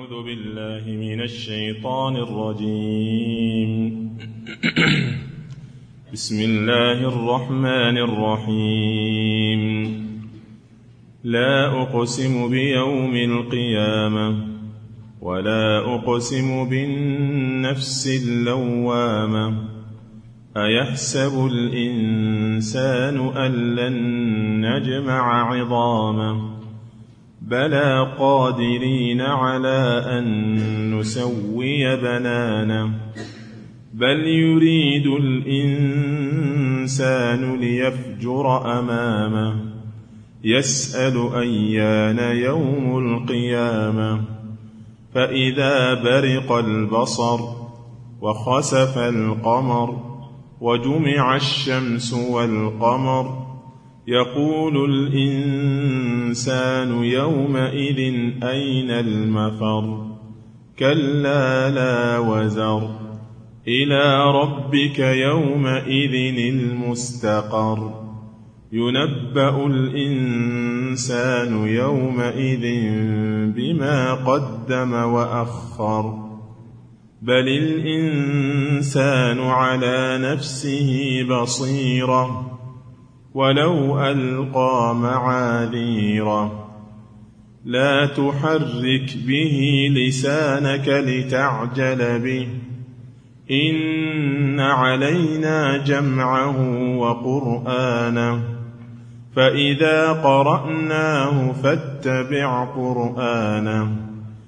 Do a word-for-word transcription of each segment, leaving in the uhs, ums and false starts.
أعوذ بالله من الشيطان الرجيم. بسم الله الرحمن الرحيم. لا أقسم بيوم القيامة ولا أقسم بالنفس اللوامة أيحسب الإنسان أن لن نجمع عظامه بلى قادرين على أن نسوي بنانه بل يريد الإنسان ليفجر أمامه يسأل أيان يوم القيامة فإذا برق البصر وخسف القمر وجمع الشمس والقمر يقول الإنسان يومئذ أين المفر كلا لا وزر إلى ربك يومئذ المستقر ينبأ الإنسان يومئذ بما قدم وأخر بل الإنسان على نفسه بصيرة ولو ألقى معاذيره لا تحرك به لسانك لتعجل به إن علينا جمعه وقرآنه فإذا قرأناه فاتبع قرآنه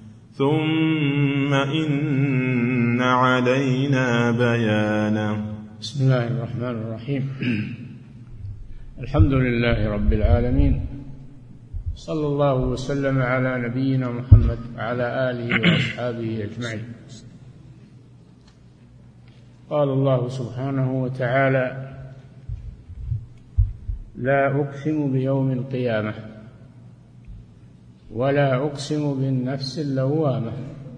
ثم إن علينا بيانه. بسم الله الرحمن الرحيم. الحمد لله رب العالمين، صلى الله وسلم على نبينا محمد وعلى آله وأصحابه أجمعين. قال الله سبحانه وتعالى: لا أقسم بيوم القيامة ولا أقسم بالنفس اللوامة.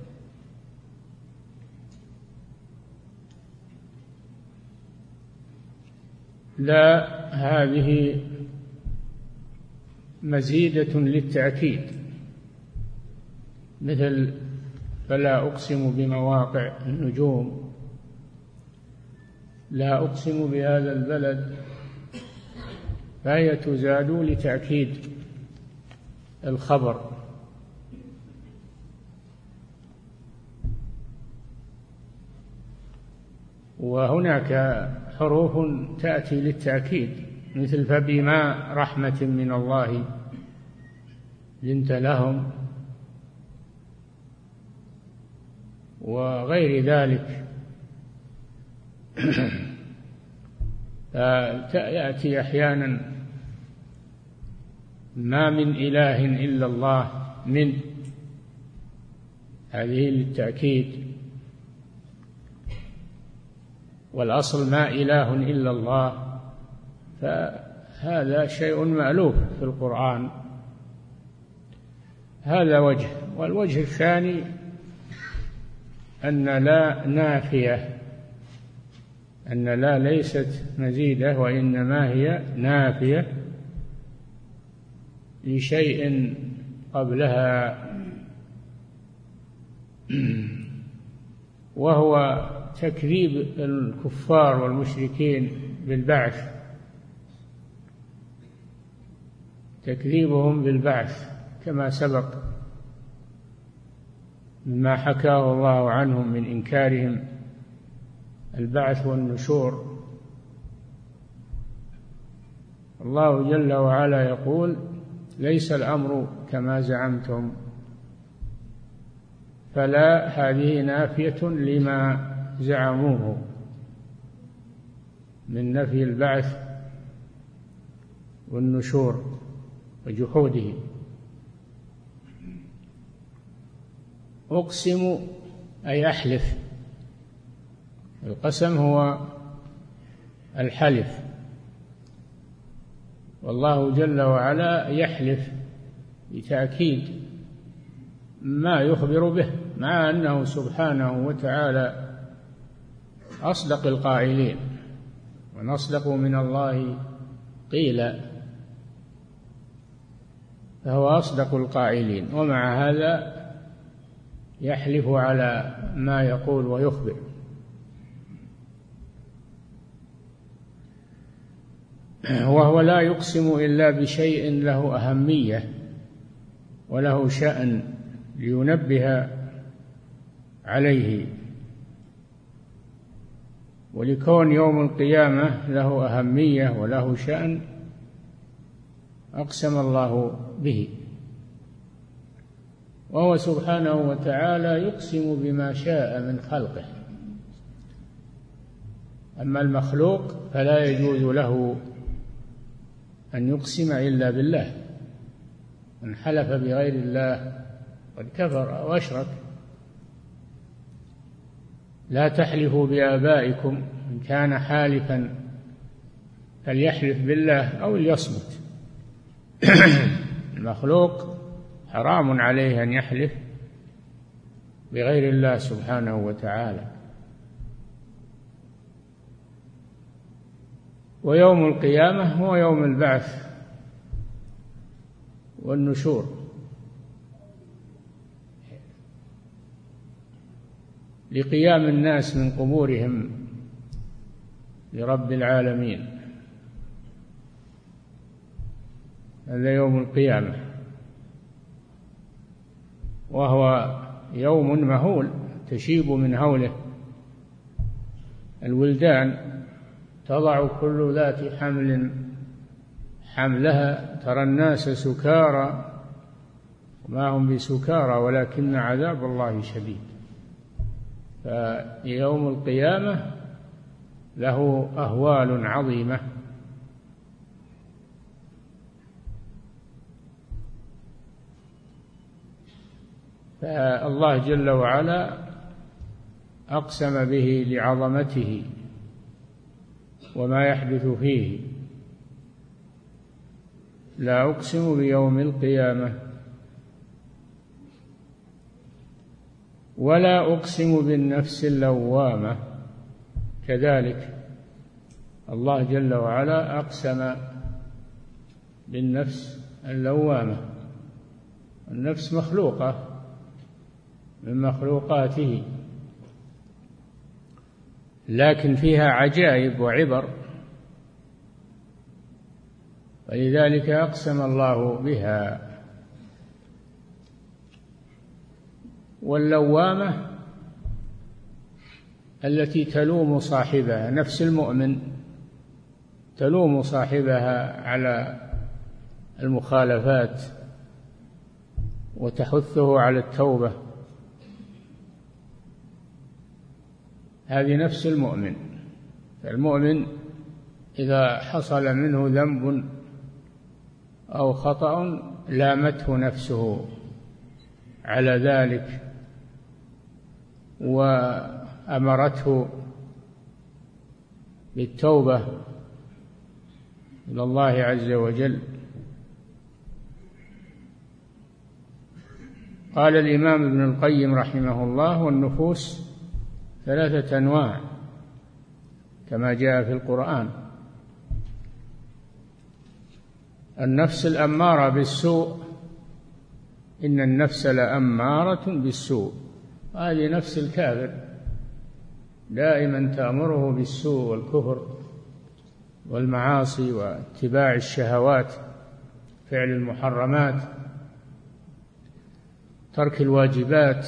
لا هذه مزيدة للتأكيد، مثل فلا أقسم بمواقع النجوم، لا أقسم بهذا البلد، فهي تزاد لتأكيد الخبر. وهناك حروف تأتي للتأكيد، مثل فبما رحمة من الله لنت لهم وغير ذلك. يأتي أحيانا ما من إله إلا الله، من هذه للتأكيد، والأصل ما إله إلا الله، فهذا شيء مألوف في القرآن. هذا وجه. والوجه الثاني أن لا نافية، أن لا ليست مزيدة وإنما هي نافية لشيء قبلها، وهو تكذيب الكفار والمشركين بالبعث، تكذيبهم بالبعث كما سبق مما حكاه الله عنهم من إنكارهم البعث والنشور. الله جل وعلا يقول: ليس الأمر كما زعمتم. فلا هذه نافية لما زعموه من نفي البعث والنشور وجحوده. أقسم أي أحلف، القسم هو الحلف، والله جل وعلا يحلف لتأكيد ما يخبر به، مع أنه سبحانه وتعالى أصدق القائلين، ونصدق من الله قيلا، فهو أصدق القائلين. ومع هذا يحلف على ما يقول ويخبر. وهو لا يقسم إلا بشيء له أهمية وله شأن لينبه عليه، ولكون يوم القيامة له أهمية وله شأن أقسم الله به. وهو سبحانه وتعالى يقسم بما شاء من خلقه، أما المخلوق فلا يجوز له أن يقسم إلا بالله. من حلف بغير الله قد كفر أو أشرك. لا تحلفوا بآبائكم، إن كان حالفا فليحلف بالله أو ليصمت. المخلوق حرام عليه أن يحلف بغير الله سبحانه وتعالى. ويوم القيامة هو يوم البعث والنشور، لقيام الناس من قبورهم لرب العالمين. هذا يوم القيامة، وهو يوم مهول تشيب من هوله الولدان. تضع كل ذات حمل حملها، ترى الناس سكارى وما هم بسكارى ولكن عذاب الله شديد. فيوم القيامة له أهوال عظيمة. فالله جل وعلا أقسم به لعظمته وما يحدث فيه. لا أقسم بيوم القيامة ولا أقسم بالنفس اللوامة. كذلك الله جل وعلا أقسم بالنفس اللوامة. النفس مخلوقة من مخلوقاته، لكن فيها عجائب وعبر، ولذلك أقسم الله بها. واللوامة التي تلوم صاحبها، نفس المؤمن تلوم صاحبها على المخالفات وتحثه على التوبة. هذه نفس المؤمن. المؤمن إذا حصل منه ذنب أو خطأ لامته نفسه على ذلك وأمرته بالتوبة إلى الله عز وجل. قال الإمام ابن القيم رحمه الله: والنفوس ثلاثة أنواع كما جاء في القرآن. النفس الأمارة بالسوء، إن النفس لأمارة بالسوء، هذه نفس الكافر دائما تأمره بالسوء والكفر والمعاصي واتباع الشهوات، فعل المحرمات، ترك الواجبات،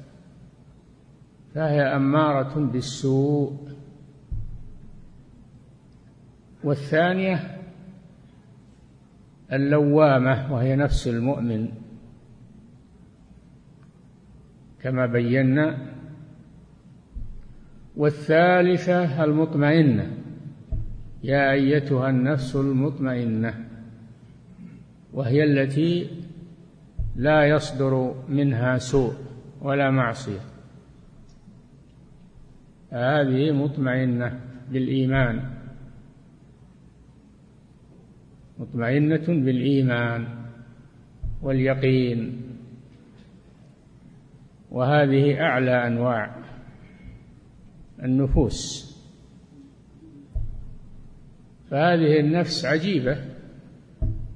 فهي أمارة بالسوء. والثانية اللوامة، وهي نفس المؤمن كما بينا. والثالثة المطمئنة، يا أيتها النفس المطمئنة، وهي التي لا يصدر منها سوء ولا معصية، هذه مطمئنة بالإيمان، مطمئنة بالإيمان واليقين، وهذه أعلى أنواع النفوس. فهذه النفس عجيبة،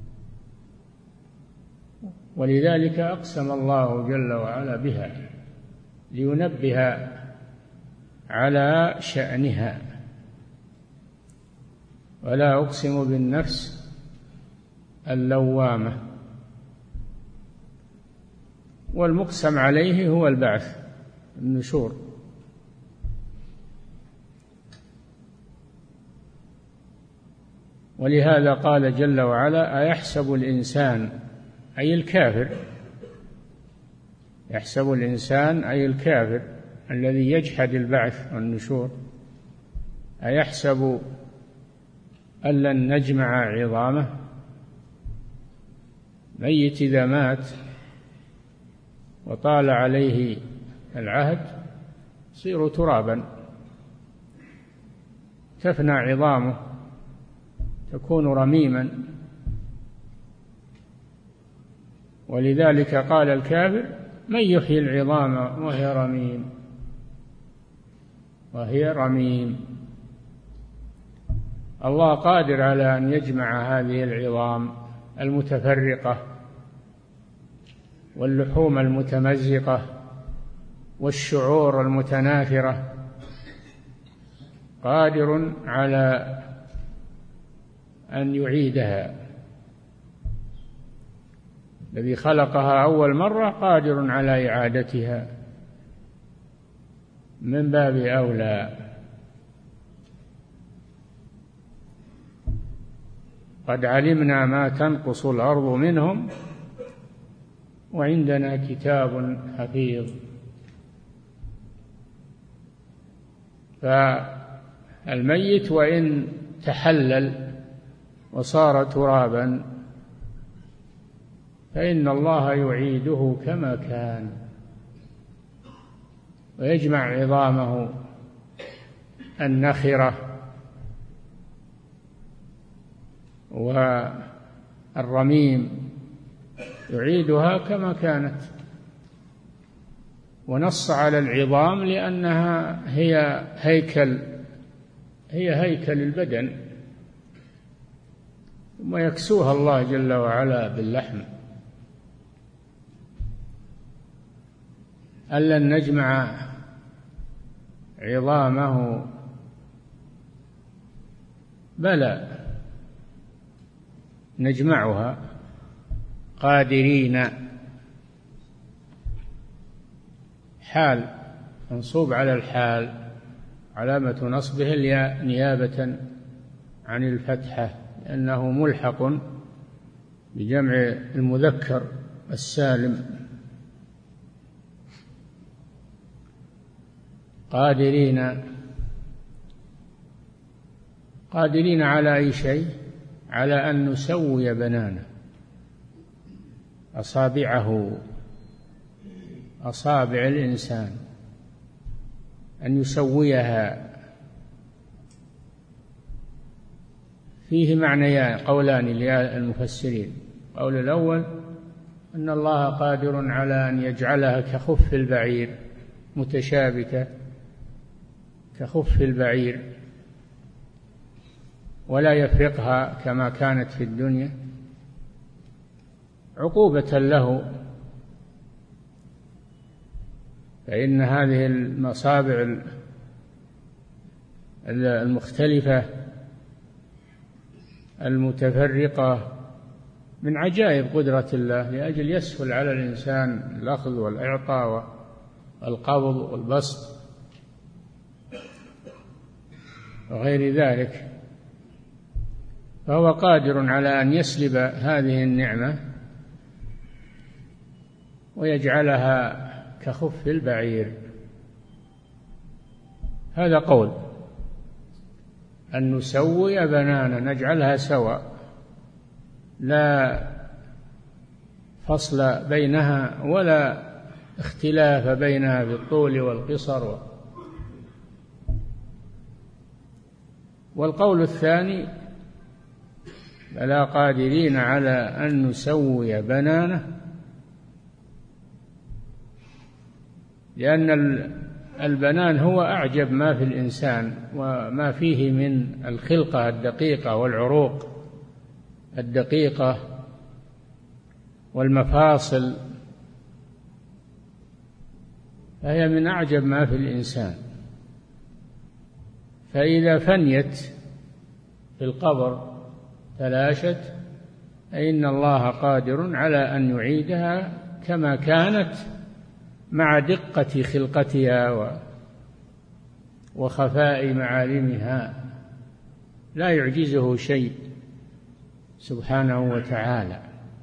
ولذلك أقسم الله جل وعلا بها. لينبه على شأنها. ولا أقسم بالنفس اللوامة. والمقسم عليه هو البعث، النشور. ولهذا قال جل وعلا: أيحسب الإنسان، أي الكافر، يحسب الإنسان أي الكافر الذي يجحد البعث والنشور، أيحسب أن لن نجمع عظامه. ميت إذا مات وطال عليه العهد يصير ترابا، تفنى عظامه، تكون رميما. ولذلك قال الكافر: من يحيي العظام وهي رميم وهي رميم. الله قادر على أن يجمع هذه العظام المتفرقة واللحوم المتمزقة والشعور المتناثرة، قادر على أن يعيدها. الذي خلقها أول مرة قادر على إعادتها من باب أولى. قد علمنا ما تنقص الأرض منهم وعندنا كتاب حفيظ. فالميت وإن تحلل وصار ترابا فإن الله يعيده كما كان ويجمع عظامه النخرة والرميم، يعيدها كما كانت. ونص على العظام لأنها هي هيكل هي هيكل البدن، ثم يكسوها الله جل وعلا باللحم. ألا نجمع عظامه بلى نجمعها قادرين، حال منصوب على الحال، علامة نصبه الياء نيابة عن الفتحة لأنه ملحق بجمع المذكر السالم. قادرين قادرين على أي شيء؟ على أن نسوي بنانه، أصابعه، أصابع الإنسان، أن يسويها. فيه معنيان قولان للمفسرين. قول الأول أن الله قادر على أن يجعلها كخف البعير، متشابكة كخف البعير، ولا يفرقها كما كانت في الدنيا عقوبة له، فإن هذه المصابع المختلفة المتفرقة من عجائب قدرة الله، لأجل يسهل على الإنسان الأخذ والإعطاء والقبض والبسط وغير ذلك. فهو قادر على أن يسلب هذه النعمة ويجعلها كخف البعير. هذا قول، أن نسوي بنانا، نجعلها سواء، لا فصل بينها ولا اختلاف بينها بالطول والقصر. والقول الثاني: بلى قادرين على أن نسوي بنانه، لأن البنان هو أعجب ما في الإنسان وما فيه من الخلقة الدقيقة والعروق الدقيقة والمفاصل. فهي من أعجب ما في الإنسان. فإذا فنيت في القبر تلاشت، فإن الله قادر على أن يعيدها كما كانت مع دقة خلقتها وخفاء معالمها، لا يعجزه شيء سبحانه وتعالى.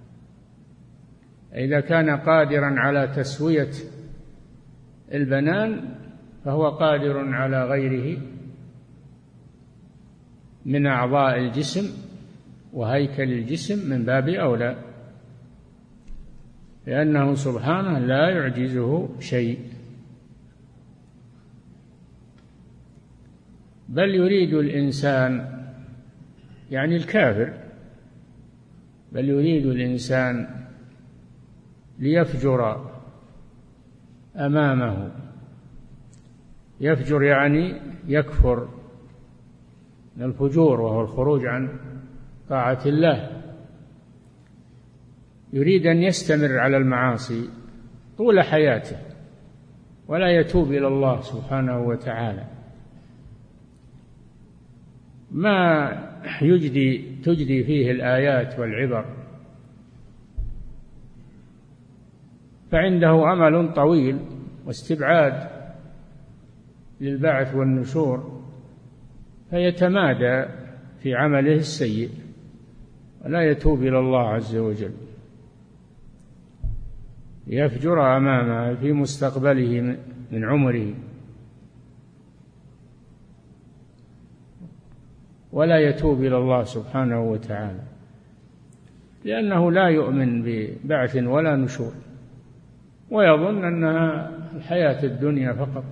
إذا كان قادرا على تسوية البنان فهو قادر على غيره من أعضاء الجسم وهيكل الجسم من باب أولى، لأنه سبحانه لا يعجزه شيء. بل يريد الإنسان، يعني الكافر، بل يريد الإنسان ليفجر أمامه. يفجر يعني يكفر، من الفجور وهو الخروج عن طاعة الله. يريد أن يستمر على المعاصي طول حياته ولا يتوب إلى الله سبحانه وتعالى. ما يجدي تجدي فيه الآيات والعبر، فعنده أمل طويل واستبعاد للبعث والنشور، فيتمادى في عمله السيء ولا يتوب إلى الله عز وجل. يفجر أمامه في مستقبله من عمره ولا يتوب إلى الله سبحانه وتعالى، لأنه لا يؤمن ببعث ولا نشور، ويظن أنها الحياة الدنيا فقط.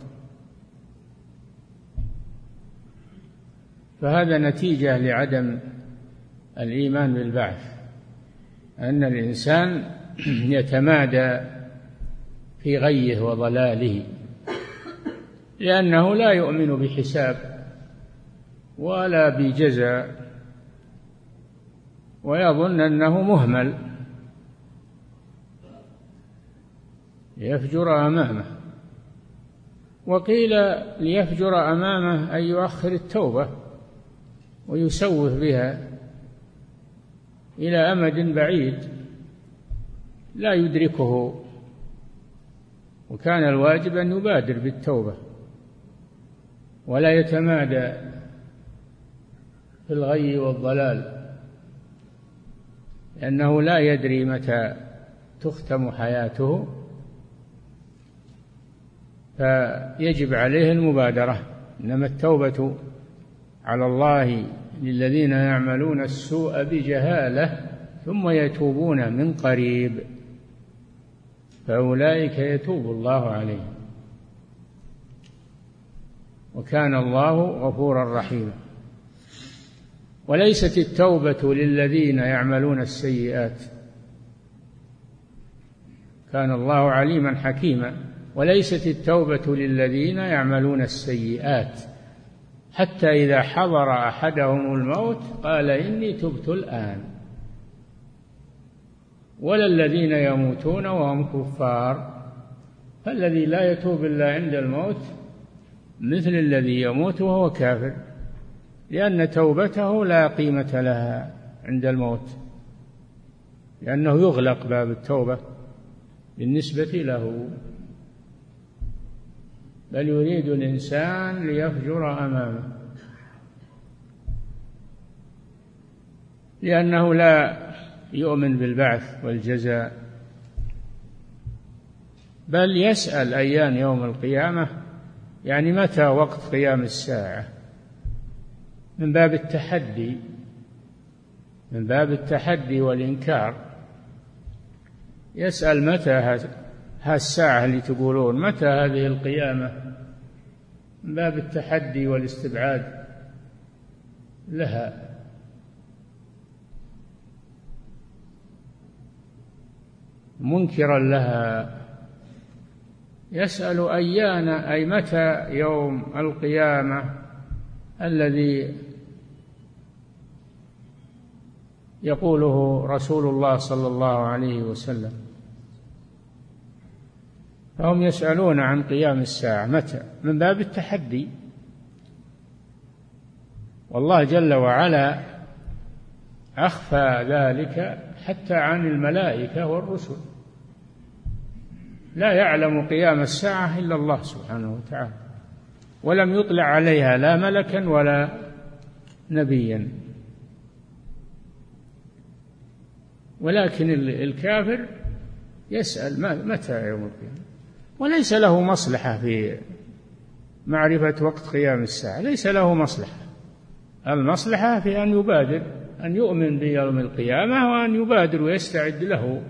فهذا نتيجة لعدم الإيمان بالبعث، أن الإنسان يتمادى في غيه وضلاله، لأنه لا يؤمن بحساب ولا بجزاء، ويظن أنه مهمل. يفجر أمامه. وقيل ليفجر أمامه أن يؤخر التوبة ويسوف بها إلى أمد بعيد لا يدركه، وكان الواجب أن يبادر بالتوبة ولا يتمادى في الغي والضلال، لأنه لا يدري متى تختم حياته، فيجب عليه المبادرة. إنما التوبة على الله للذين يعملون السوء بجهالة ثم يتوبون من قريب فأولئك يتوب الله عليهم، وكان الله غفورا رحيما. وليست التوبة للذين يعملون السيئات، كان الله عليما حكيما. وليست التوبة للذين يعملون السيئات حتى إذا حضر أحدهم الموت قال إني تبت الآن، ولا الذين يموتون وهم كفار. فالذي لا يتوب إلا عند الموت مثل الذي يموت وهو كافر، لأن توبته لا قيمة لها عند الموت، لأنه يغلق باب التوبة بالنسبة له. بل يريد الإنسان ليفجر أمامه، لأنه لا يؤمن بالبعث والجزاء، بل يسأل أيان يوم القيامة، يعني متى وقت قيام الساعة، من باب التحدي من باب التحدي والإنكار. يسأل متى هالساعة اللي تقولون، متى هذه القيامة، من باب التحدي والاستبعاد لها. منكرا لها. يسأل أيان، أي متى يوم القيامة الذي يقوله رسول الله صلى الله عليه وسلم. فهم يسألون عن قيام الساعة متى، من باب التحدي. والله جل وعلا أخفى ذلك حتى عن الملائكة والرسل، لا يعلم قيام الساعة إلا الله سبحانه وتعالى، ولم يطلع عليها لا ملكا ولا نبيا. ولكن الكافر يسأل متى يوم القيامة، وليس له مصلحة في معرفة وقت قيام الساعة، ليس له مصلحة. المصلحة في أن يبادر، أن يؤمن بيوم القيامة وأن يبادر ويستعد له،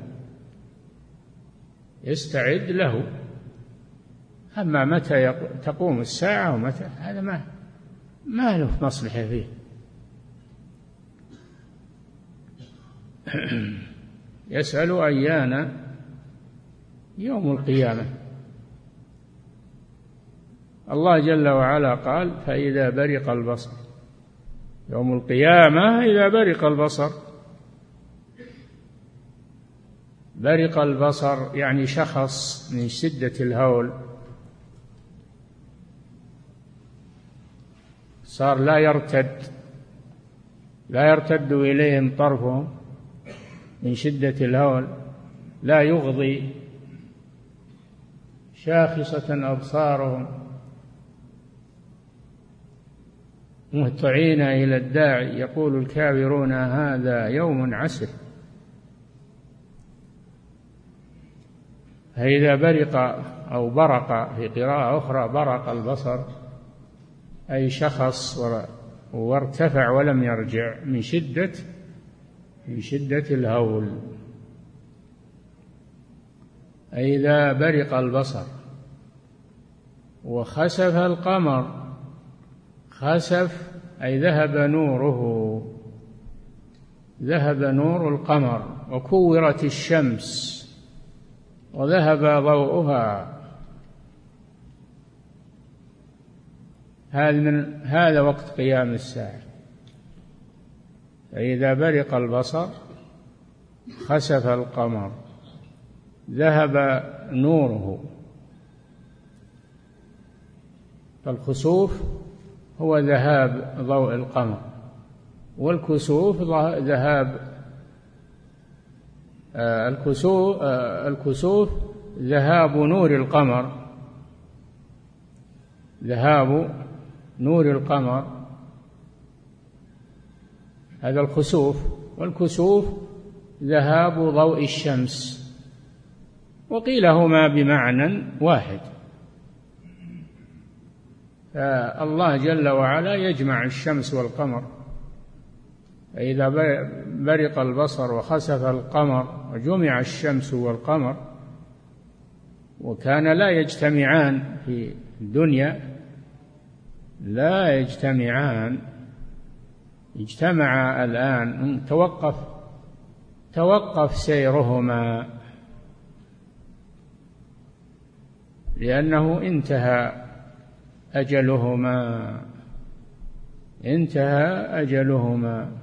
يستعد له. أما متى تقوم الساعة ومتى، هذا ما ما له مصلحة فيه. يسأل أيان يوم القيامة. الله جل وعلا قال: فإذا برق البصر، يوم القيامة إذا برق البصر. برق البصر يعني شخص من شدة الهول، صار لا يرتد لا يرتد إليهم طرفهم من شدة الهول، لا يغضي، شاخصة أبصارهم، مهطعين إلى الداعي، يقول الكافرون هذا يوم عسر. فإذا برق أو برق في قراءة أخرى برق البصر، أي شخص وارتفع ولم يرجع من شدة من شدة الهول. إذا برق البصر وخسف القمر، خسف أي ذهب نوره، ذهب نور القمر، وكورت الشمس وذهب ضوءها. هذا من هذا وقت قيام الساعة. فإذا برق البصر خسف القمر ذهب نوره. فالخسوف هو ذهاب ضوء القمر، والكسوف ذهاب الكسوف الكسوف ذهاب نور القمر، ذهاب نور القمر، هذا الخسوف. والكسوف ذهاب ضوء الشمس، وقيل هما بمعنى واحد. فالله جل وعلا يجمع الشمس والقمر. فإذا برق البصر وخسف القمر وجمع الشمس والقمر، وكان لا يجتمعان في الدنيا، لا يجتمعان، اجتمعا الآن، توقف توقف سيرهما لأنه انتهى أجلهما، انتهى أجلهما.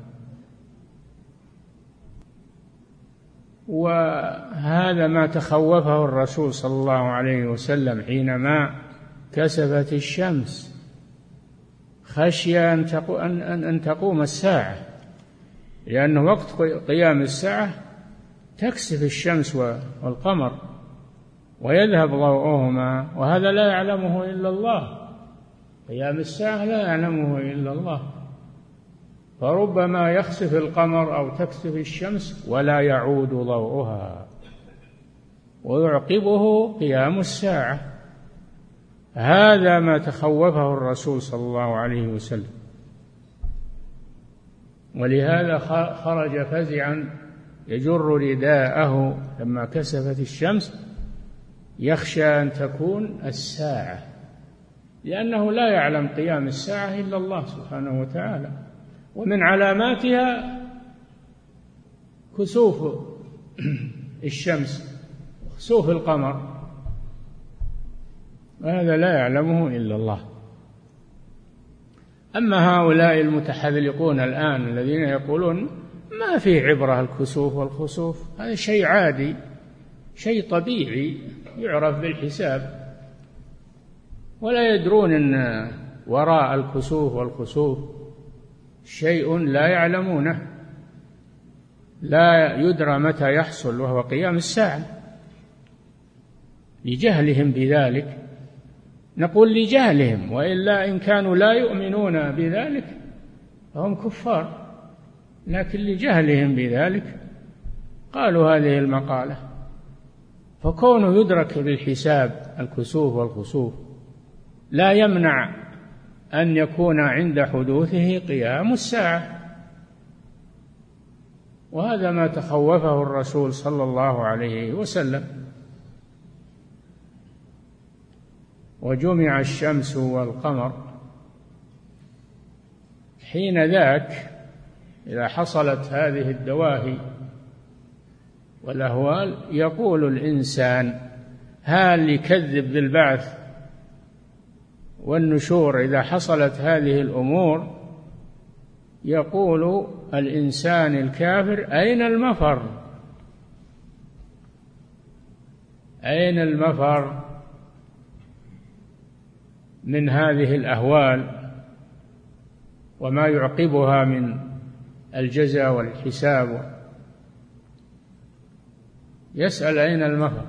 وهذا ما تخوفه الرسول صلى الله عليه وسلم حينما كسفت الشمس، خشي أن تقوم الساعة، لأنه وقت قيام الساعة تكسف الشمس والقمر ويذهب ضوءهما، وهذا لا يعلمه إلا الله. قيام الساعة لا يعلمه إلا الله، فربما يخسف القمر أو تكسف الشمس ولا يعود ضوءها، ويعقبه قيام الساعة. هذا ما تخوفه الرسول صلى الله عليه وسلم، ولهذا خرج فزعا يجر رداءه لما كسفت الشمس، يخشى أن تكون الساعة، لأنه لا يعلم قيام الساعة إلا الله سبحانه وتعالى. ومن علاماتها كسوف الشمس وكسوف القمر، هذا لا يعلمه إلا الله. أما هؤلاء المتحذلقون الآن الذين يقولون ما في عبرة الكسوف والخسوف، هذا شيء عادي، شيء طبيعي، يعرف بالحساب، ولا يدرون أن وراء الكسوف والخسوف شيء لا يعلمونه، لا يدرى متى يحصل، وهو قيام الساعة، لجهلهم بذلك. نقول لجهلهم، وإلا إن كانوا لا يؤمنون بذلك فهم كفار، لكن لجهلهم بذلك قالوا هذه المقالة. فكونه يدرك بالحساب الكسوف والخسوف لا يمنع أن يكون عند حدوثه قيام الساعة، وهذا ما تخوفه الرسول صلى الله عليه وسلم. وجمع الشمس والقمر، حين ذاك إذا حصلت هذه الدواهي والأهوال يقول الإنسان هل يكذب بالبعث والنشور؟ إذا حصلت هذه الأمور يقول الإنسان الكافر أين المفر؟ أين المفر من هذه الأهوال وما يعقبها من الجزاء والحساب؟ يسأل أين المفر،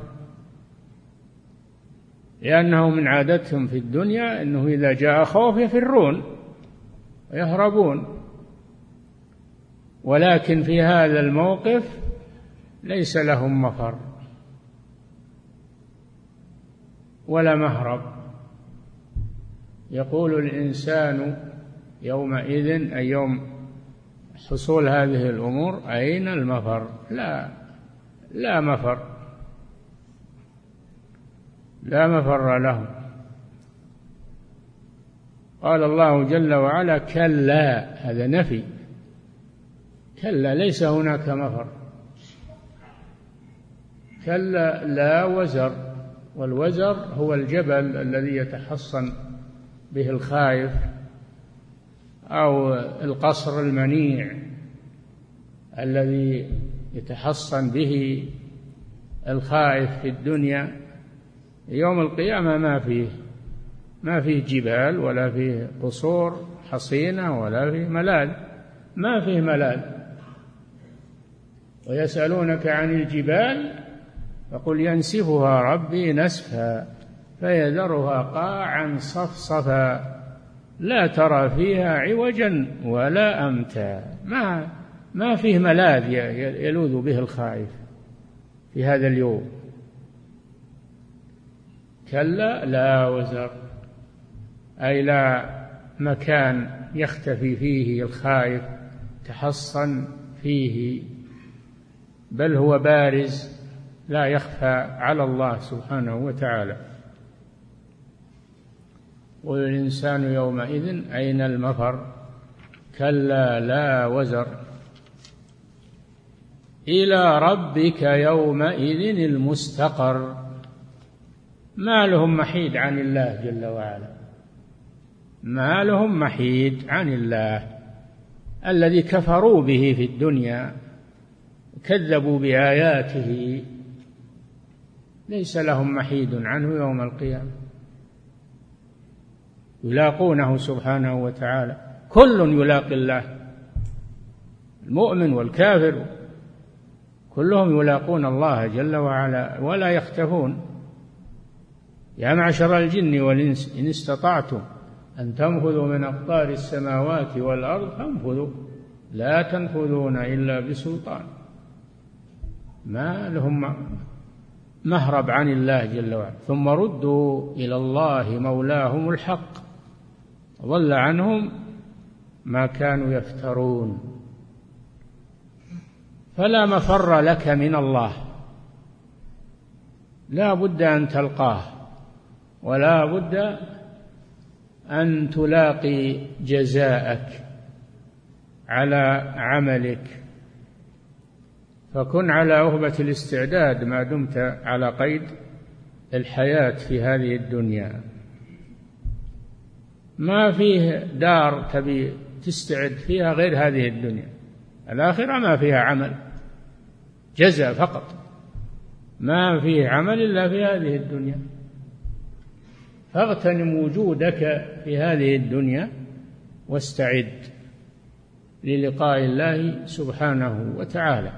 لأنه من عادتهم في الدنيا أنه إذا جاء خوف يفرون ويهربون، ولكن في هذا الموقف ليس لهم مفر ولا مهرب. يقول الإنسان يومئذ، أي يوم حصول هذه الأمور، أين المفر؟ لا لا مفر، لا مفر لهم. قال الله جل وعلا كلا، هذا نفي، كلا ليس هناك مفر، كلا لا وزر. والوزر هو الجبل الذي يتحصن به الخائف، أو القصر المنيع الذي يتحصن به الخائف في الدنيا. يوم القيامة ما فيه ما فيه جبال ولا فيه قصور حصينة ولا فيه ملاذ، ما فيه ملاذ. ويسألونك عن الجبال فقل ينسفها ربي نسفا فيذرها قاعا صفصفا لا ترى فيها عوجا ولا أمتا. ما ما فيه ملاذ يلوذ به الخائف في هذا اليوم. كلا لا وزر، أي لا مكان يختفي فيه الخائف تحصن فيه، بل هو بارز لا يخفى على الله سبحانه وتعالى. والإنسان يومئذ أين المفر؟ كلا لا وزر إلى ربك يومئذ المستقر. ما لهم محيد عن الله جل وعلا، ما لهم محيد عن الله الذي كفروا به في الدنيا كذبوا بآياته، ليس لهم محيد عنه يوم القيامة، يلاقونه سبحانه وتعالى. كل يلاقي الله، المؤمن والكافر كلهم يلاقون الله جل وعلا ولا يختفون. يا معشر الجن والإنس إن استطعتم أن تنفذوا من أقطار السماوات والأرض فانفذوا لا تنفذون إلا بسلطان. ما لهم مهرب عن الله جل وعلا. ثم ردوا إلى الله مولاهم الحق ضل عنهم ما كانوا يفترون. فلا مفر لك من الله، لا بد أن تلقاه، ولا بد أن تلاقي جزاءك على عملك. فكن على أهبة الاستعداد ما دمت على قيد الحياة في هذه الدنيا. ما فيه دار تبي تستعد فيها غير هذه الدنيا، الآخرة ما فيها عمل، جزاء فقط. ما فيه عمل إلا في هذه الدنيا، فاغتنم وجودك في هذه الدنيا واستعد للقاء الله سبحانه وتعالى.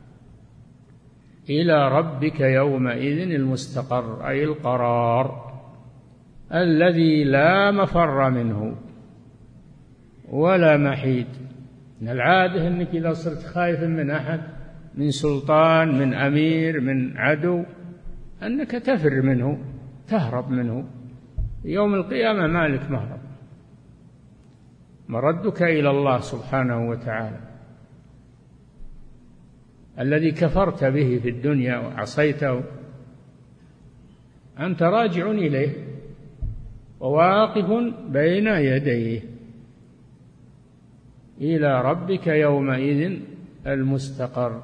إلى ربك يومئذ المستقر، أي القرار الذي لا مفر منه ولا محيد. من العادة أنك إذا صرت خايفا من أحد، من سلطان، من أمير، من عدو، أنك تفر منه، تهرب منه. يوم القيامة مالك مهرب، مردك إلى الله سبحانه وتعالى الذي كفرت به في الدنيا وعصيته، أنت راجع إليه وواقف بين يديه. إلى ربك يومئذ المستقر.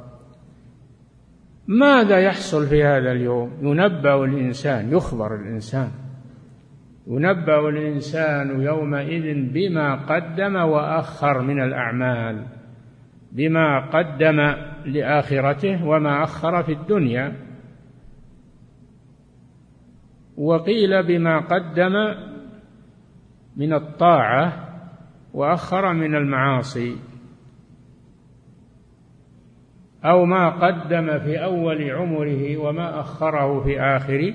ماذا يحصل في هذا اليوم؟ ينبأ الإنسان، يخبر الإنسان، ينبأ الإنسان يومئذ بما قدم وأخر من الأعمال، بما قدم لآخرته وما أخر في الدنيا، وقيل بما قدم من الطاعة وأخر من المعاصي، أو ما قدم في أول عمره وما أخره في آخر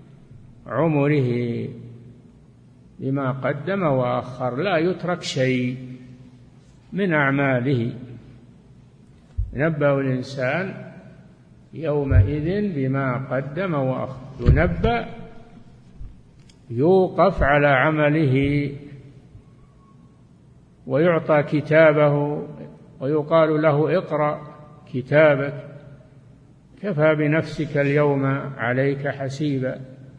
عمره. بما قدم وأخر، لا يترك شيء من أعماله. ينبأ الإنسان يومئذ بما قدم وأخر، ينبأ، يوقف على عمله ويعطى كتابه ويقال له اقرأ كتابك كفى بنفسك اليوم عليك حسيبا،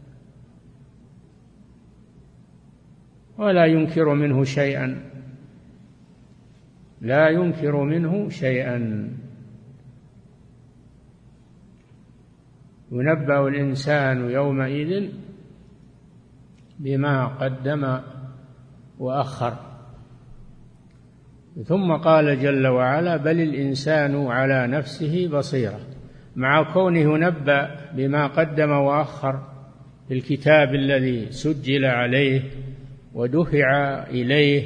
ولا ينكر منه شيئا، لا ينكر منه شيئا. ينبأ الإنسان يومئذ بما قدم وأخر. ثم قال جل وعلا: بل الإنسان على نفسه بصيرة. مع كونه ينبأ بما قدم وأخر في الكتاب الذي سجل عليه ودفع إليه،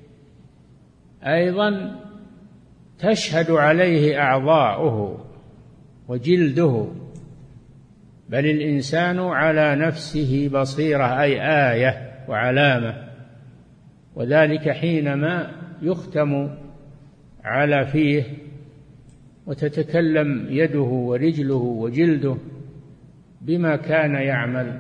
أيضا تشهد عليه أعضاؤه وجلده. بل الإنسان على نفسه بصيرة، أي آية وعلامة، وذلك حينما يختم على فيه وتتكلم يده ورجله وجلده بما كان يعمل.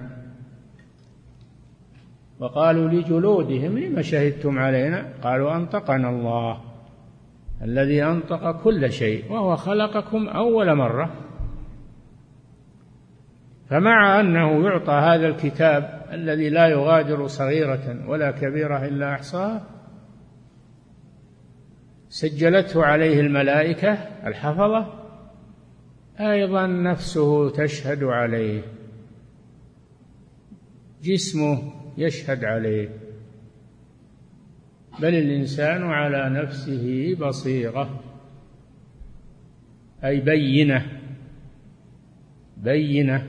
وقالوا لجلودهم: لم شهدتم علينا؟ قالوا: أنطقنا الله الذي أنطق كل شيء وهو خلقكم أول مرة. فمع أنه يعطى هذا الكتاب الذي لا يغادر صغيرة ولا كبيرة إلا أحصاها، سجلته عليه الملائكة الحفظة، أيضا نفسه تشهد عليه، جسمه يشهد عليه. بل الإنسان على نفسه بصيرة، أي بينة، بينة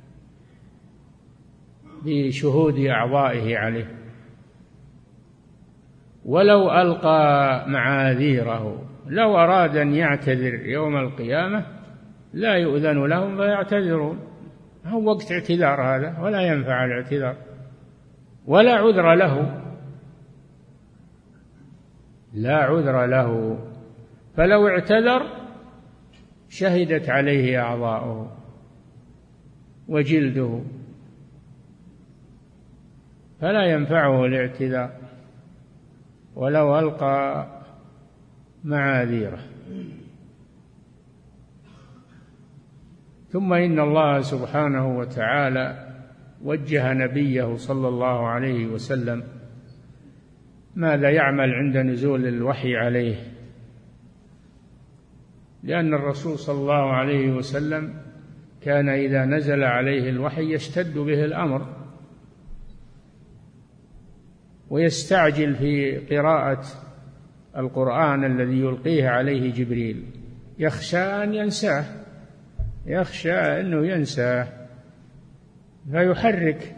بشهود أعضائه عليه. ولو ألقى معاذيره، لو أراد أن يعتذر يوم القيامة لا يؤذن لهم فيعتذرون. هو وقت اعتذار هذا، ولا ينفع الاعتذار، ولا عذر له، لا عذر له. فلو اعتذر شهدت عليه أعضاؤه وجلده، فلا ينفعه الاعتذار ولو ألقى معاذيره. ثم إن الله سبحانه وتعالى وجه نبيه صلى الله عليه وسلم ماذا يعمل عند نزول الوحي عليه، لأن الرسول صلى الله عليه وسلم كان إذا نزل عليه الوحي يشتد به الأمر ويستعجل في قراءة القرآن الذي يلقيه عليه جبريل، يخشى أن ينساه يخشى أنه ينسى، فيحرك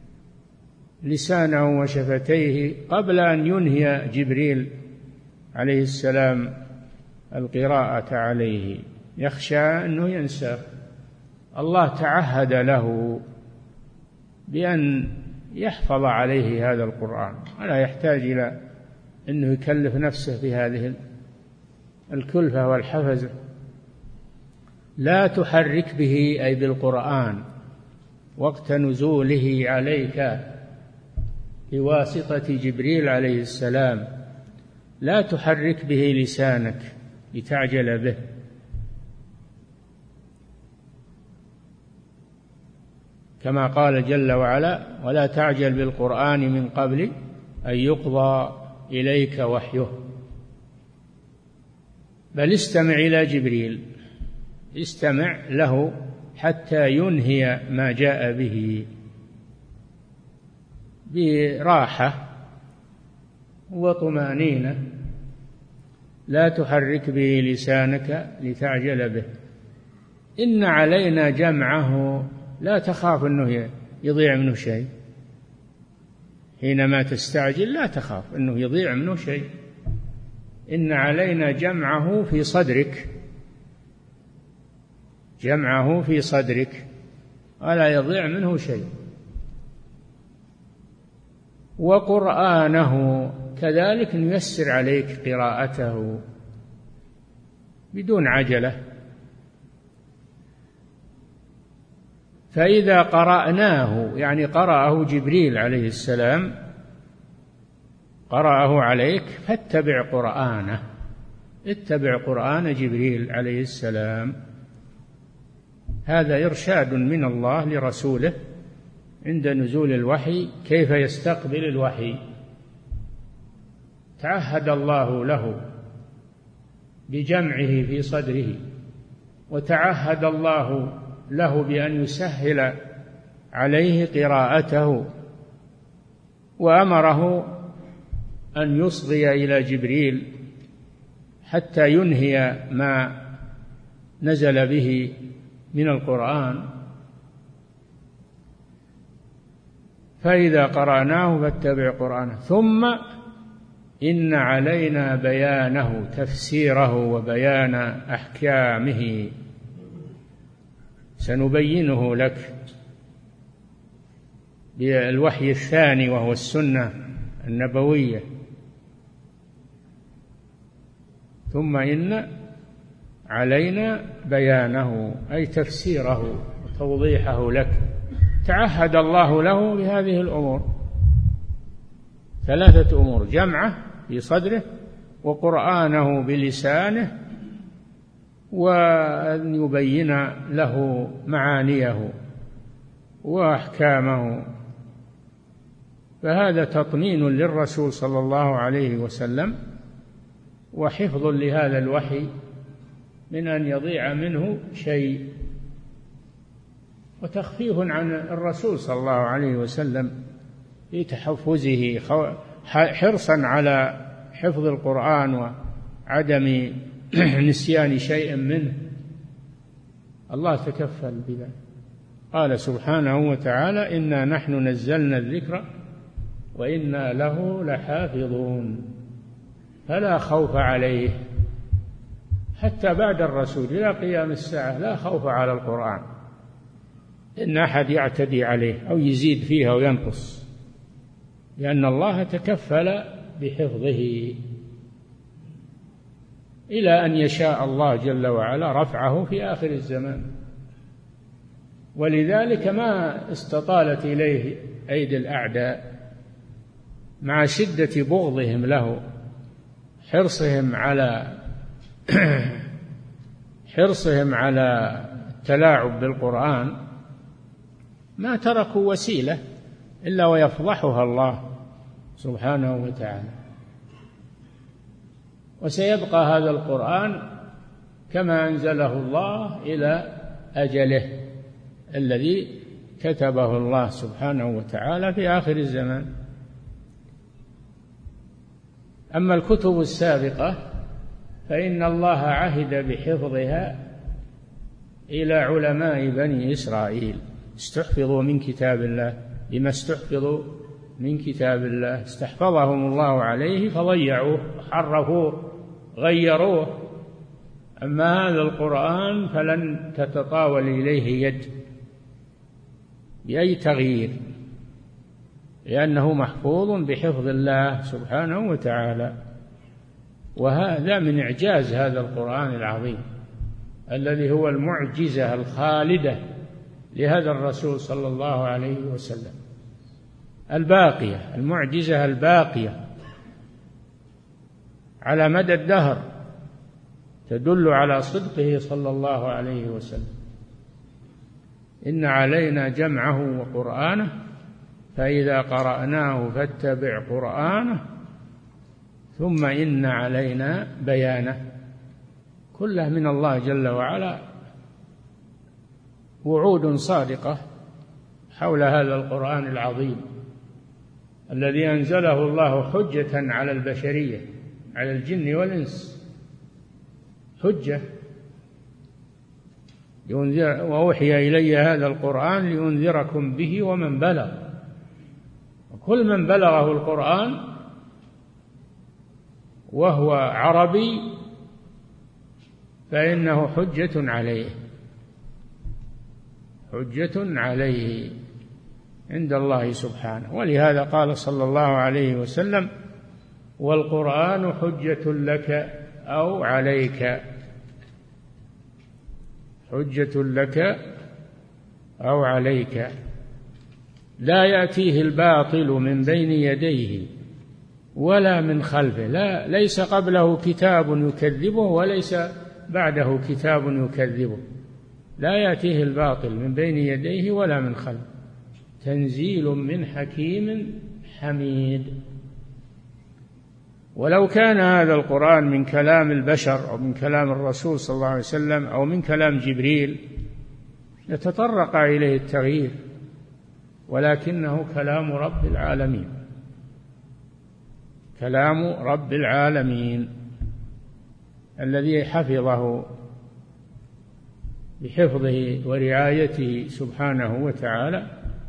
لسانه وشفتيه قبل أن ينهي جبريل عليه السلام القراءة عليه، يخشى أنه ينسى. الله تعهد له بأن يحفظ عليه هذا القرآن، ولا يحتاج إلى أنه يكلف نفسه بهذه الكلفة والحفزة. لا تحرك به أي بالقرآن وقت نزوله عليك بواسطة جبريل عليه السلام، لا تحرك به لسانك لتعجل به. كما قال جل وعلا: ولا تعجل بالقرآن من قبل أن يقضى إليك وحيه، بل استمع إلى جبريل، استمع له حتى ينهي ما جاء به براحة وطمأنينة. لا تحرك به لسانك لتعجل به، إن علينا جمعه، لا تخاف أنه يضيع منه شيء. حينما تستعجل لا تخاف أنه يضيع منه شيء. إن علينا جمعه في صدرك، جمعه في صدرك ولا يضيع منه شيء. وقرآنه كذلك نيسر عليك قراءته بدون عجلة. فإذا قرأناه يعني قرأه جبريل عليه السلام، قرأه عليك، فاتبع قرآنه، اتبع قرآن جبريل عليه السلام. هذا إرشاد من الله لرسوله عند نزول الوحي كيف يستقبل الوحي. تعهد الله له بجمعه في صدره، وتعهد الله له بأن يسهل عليه قراءته، وأمره أن يصغي إلى جبريل حتى ينهي ما نزل به من القرآن. فإذا قرأناه فاتبع قرآنه، ثم إن علينا بيانه، تفسيره وبيان أحكامه، سنبينه لك بالوحي الثاني وهو السنة النبوية. ثم إن علينا بيانه أي تفسيره وتوضيحه لك. تعهد الله له بهذه الأمور، ثلاثة أمور: جمعه في صدره، وقرآنه بلسانه، وأن يبين له معانيه وأحكامه. فهذا تطمين للرسول صلى الله عليه وسلم، وحفظ لهذا الوحي من أن يضيع منه شيء، وتخفيف عن الرسول صلى الله عليه وسلم في تحفزه، حرصا على حفظ القرآن وعدم نسيان شيء منه. الله تكفل بذلك. قال سبحانه وتعالى: إنا نحن نزلنا الذكر وإنا له لحافظون. فلا خوف عليه حتى بعد الرسول إلى قيام الساعة، لا خوف على القرآن إن أحد يعتدي عليه أو يزيد فيه أو ينقص، لأن الله تكفل بحفظه إلى أن يشاء الله جل وعلا رفعه في آخر الزمان. ولذلك ما استطالت إليه أيدي الأعداء مع شدة بغضهم له، حرصهم على حرصهم على التلاعب بالقرآن، ما تركوا وسيلة إلا ويفضحها الله سبحانه وتعالى. وسيبقى هذا القرآن كما أنزله الله إلى أجله الذي كتبه الله سبحانه وتعالى في آخر الزمان. أما الكتب السابقة فإن الله عهد بحفظها إلى علماء بني إسرائيل استحفظوا من كتاب الله، لما استحفظوا من كتاب الله استحفظهم الله عليه فضيعوه حرفوه غيروه. أما هذا القرآن فلن تتطاول إليه يد بأي تغيير، لأنه محفوظ بحفظ الله سبحانه وتعالى. وهذا من إعجاز هذا القرآن العظيم الذي هو المعجزة الخالدة لهذا الرسول صلى الله عليه وسلم، الباقية، المعجزة الباقية على مدى الدهر، تدل على صدقه صلى الله عليه وسلم. إن علينا جمعه وقرآنه فإذا قرأناه فاتبع قرآنه ثم إن علينا بيانه. كله من الله جل وعلا وعود صادقة حول هذا القرآن العظيم الذي أنزله الله حجة على البشرية، على الجن والإنس، حجة ينذر. وأوحي إلي هذا القرآن لأنذركم به ومن بلغ، وكل من بلغه القرآن وهو عربي فإنه حجة عليه، حجة عليه عند الله سبحانه. ولهذا قال صلى الله عليه وسلم: والقرآن حجة لك أو عليك، حجة لك أو عليك، لا يأتيه الباطل من بين يديه ولا من خلفه، لا ليس قبله كتاب يكذبه وليس بعده كتاب يكذبه، لا يأتيه الباطل من بين يديه ولا من خلفه، تنزيل من حكيم حميد. ولو كان هذا القرآن من كلام البشر أو من كلام الرسول صلى الله عليه وسلم أو من كلام جبريل يتطرق إليه التغيير، ولكنه كلام رب العالمين، كلام رب العالمين الذي حفظه بحفظه ورعايته سبحانه وتعالى،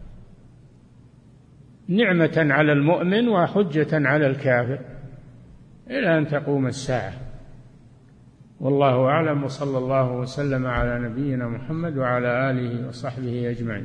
نعمة على المؤمن وحجة على الكافر إلى أن تقوم الساعة. والله أعلم، وصلى الله وسلم على نبينا محمد وعلى آله وصحبه أجمعين.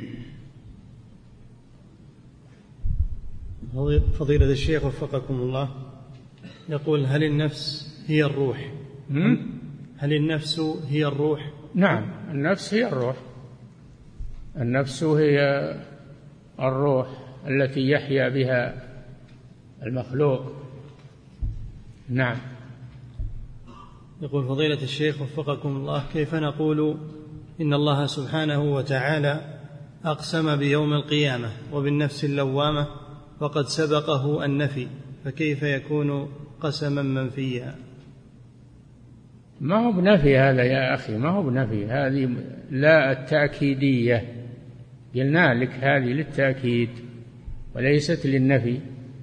فضيلة الشيخ وفقكم الله، يقول: هل النفس هي الروح؟ هل النفس هي الروح؟ نعم، النفس هي الروح، النفس هي الروح التي يحيا بها المخلوق. نعم. يقول: فضيلة الشيخ وفقكم الله، كيف نقول إن الله سبحانه وتعالى أقسم بيوم القيامة وبالنفس اللوامة وقد سبقه النفي، فكيف يكون قسما منفيا؟ ما هو بنفي هذا يا أخي، ما هو بنفي، هذه لا التأكيدية، قلنا لك هذه للتأكيد وليست للنفي.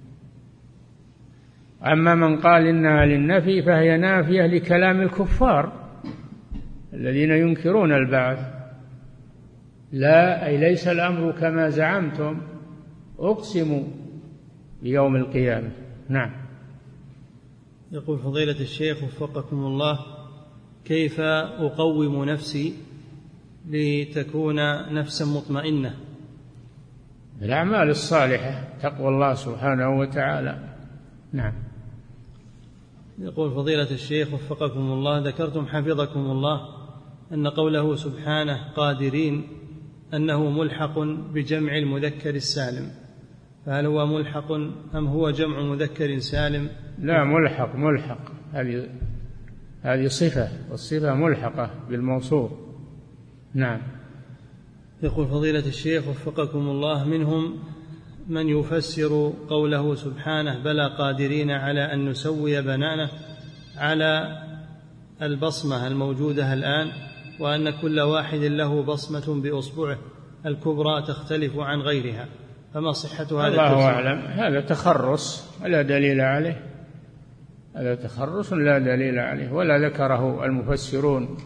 أما من قال إنها للنفي فهي نافية لكلام الكفار الذين ينكرون البعث. لا، أي ليس الأمر كما زعمتم، أقسم بيوم القيامة. نعم. يقول: فضيلة الشيخ وفقكم الله، كيف أقوم نفسي لتكون نفسا مطمئنة؟ الأعمال الصالحة، تقوى الله سبحانه وتعالى. نعم. يقول: فضيلة الشيخ وفقكم الله، ذكرتم حفظكم الله أن قوله سبحانه قادرين أنه ملحق بجمع المذكر السالم، فهل هو ملحق أم هو جمع مذكر سالم؟ لا، ملحق، ملحق، هذه هذه صفة، والصفة ملحقة بالموصوف. نعم. يقول: فضيلة الشيخ وفقكم الله، منهم من يفسر قوله سبحانه بلى قادرين على أن نسوي بنانه على البصمة الموجودة الآن، وأن كل واحد له بصمة بأصبعه الكبرى تختلف عن غيرها، فما صحة هذا؟ الله أعلم، هذا تخرص لا دليل عليه، هذا تخرص لا دليل عليه، ولا ذكره المفسرون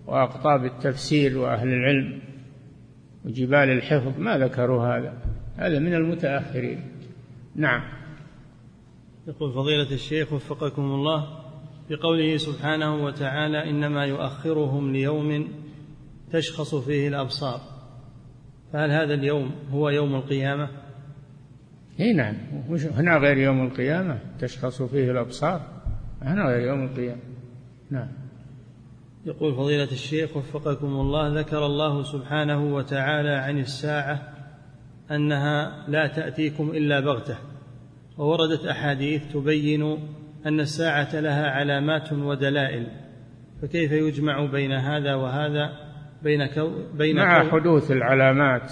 وأقطاب التفسير وأهل العلم وجبال الحفظ ما ذكروا هذا، هذا من المتأخرين. نعم. يقول فضيلة الشيخ وفقكم الله بقوله سبحانه وتعالى إنما يؤخرهم ليوم تشخص فيه الأبصار، فهل هذا اليوم هو يوم القيامة؟ اي نعم، هنا غير يوم القيامة تشخص فيه الأبصار، هنا غير يوم القيامة. نعم. يقول فضيلة الشيخ وفقكم الله ذكر الله سبحانه وتعالى عن الساعة أنها لا تأتيكم إلا بغتة، ووردت أحاديث تبين أن الساعة لها علامات ودلائل، فكيف يجمع بين هذا وهذا بين كو بين مع كو حدوث العلامات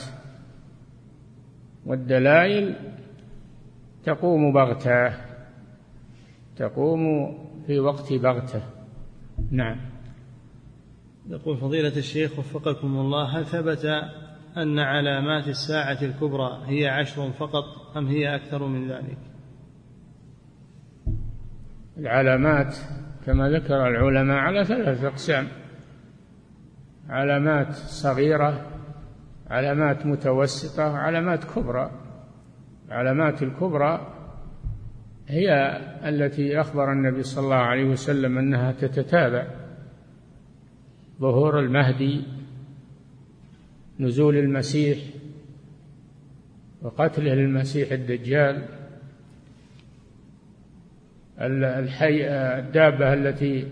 والدلائل تقوم بغتة، تقوم في وقت بغتة. نعم. يقول فضيلة الشيخ وفقكم الله هل ثبت أن علامات الساعة الكبرى هي عشر فقط أم هي أكثر من ذلك؟ العلامات كما ذكر العلماء على ثلاثة أقسام: علامات صغيرة، علامات متوسطة، علامات كبرى. العلامات الكبرى هي التي أخبر النبي صلى الله عليه وسلم أنها تتتابع: ظهور المهدي، نزول المسيح، وقتله للمسيح الدجال، الحي الدابة التي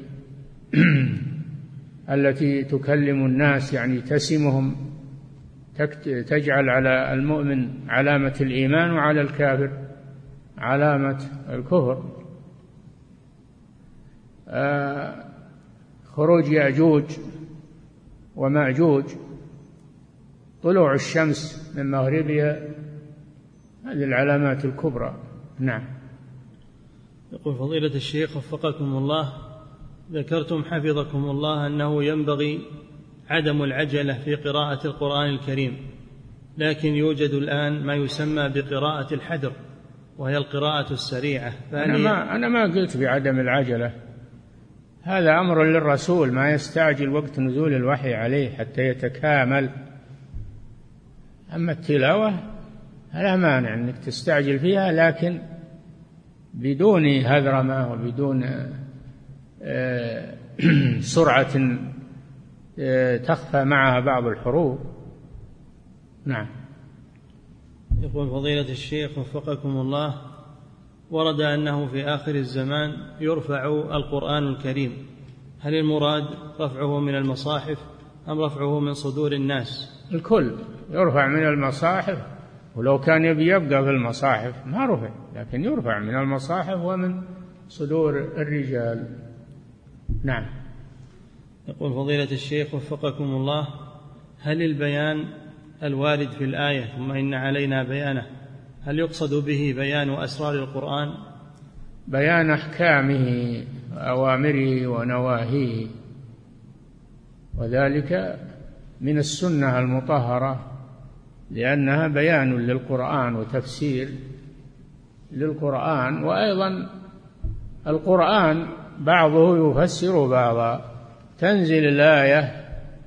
التي تكلم الناس، يعني تسمهم، تجعل على المؤمن علامة الإيمان وعلى الكافر علامة الكفر. آه خروج يأجوج ومأجوج، طلوع الشمس من مغربها، هذه العلامات الكبرى. نعم. يقول فضيلة الشيخ وفقكم الله ذكرتم حفظكم الله أنه ينبغي عدم العجلة في قراءة القرآن الكريم، لكن يوجد الآن ما يسمى بقراءة الحدر وهي القراءة السريعة. أنا ما, أنا ما قلت بعدم العجلة، هذا أمر للرسول، ما يستعجل وقت نزول الوحي عليه حتى يتكامل. أما التلاوة لا مانع أنك تستعجل فيها، لكن بدون هذرمة وبدون سرعة تخفى معها بعض الحروف. نعم. يقول فضيلة الشيخ وفقكم الله ورد أنه في آخر الزمان يرفع القرآن الكريم، هل المراد رفعه من المصاحف أم رفعه من صدور الناس؟ الكل يرفع من المصاحف، ولو كان يبي يبقى في المصاحف ما رفع، لكن يرفع من المصاحف ومن صدور الرجال. نعم. يقول فضيلة الشيخ وفقكم الله هل البيان الوارد في الآية ثم إن علينا بيانه هل يقصد به بيان أسرار القرآن؟ بيان أحكامه وأوامره ونواهيه، وذلك من السنة المطهرة، لأنها بيان للقرآن وتفسير للقرآن. وأيضا القرآن بعضه يفسر بعضا، تنزل الآية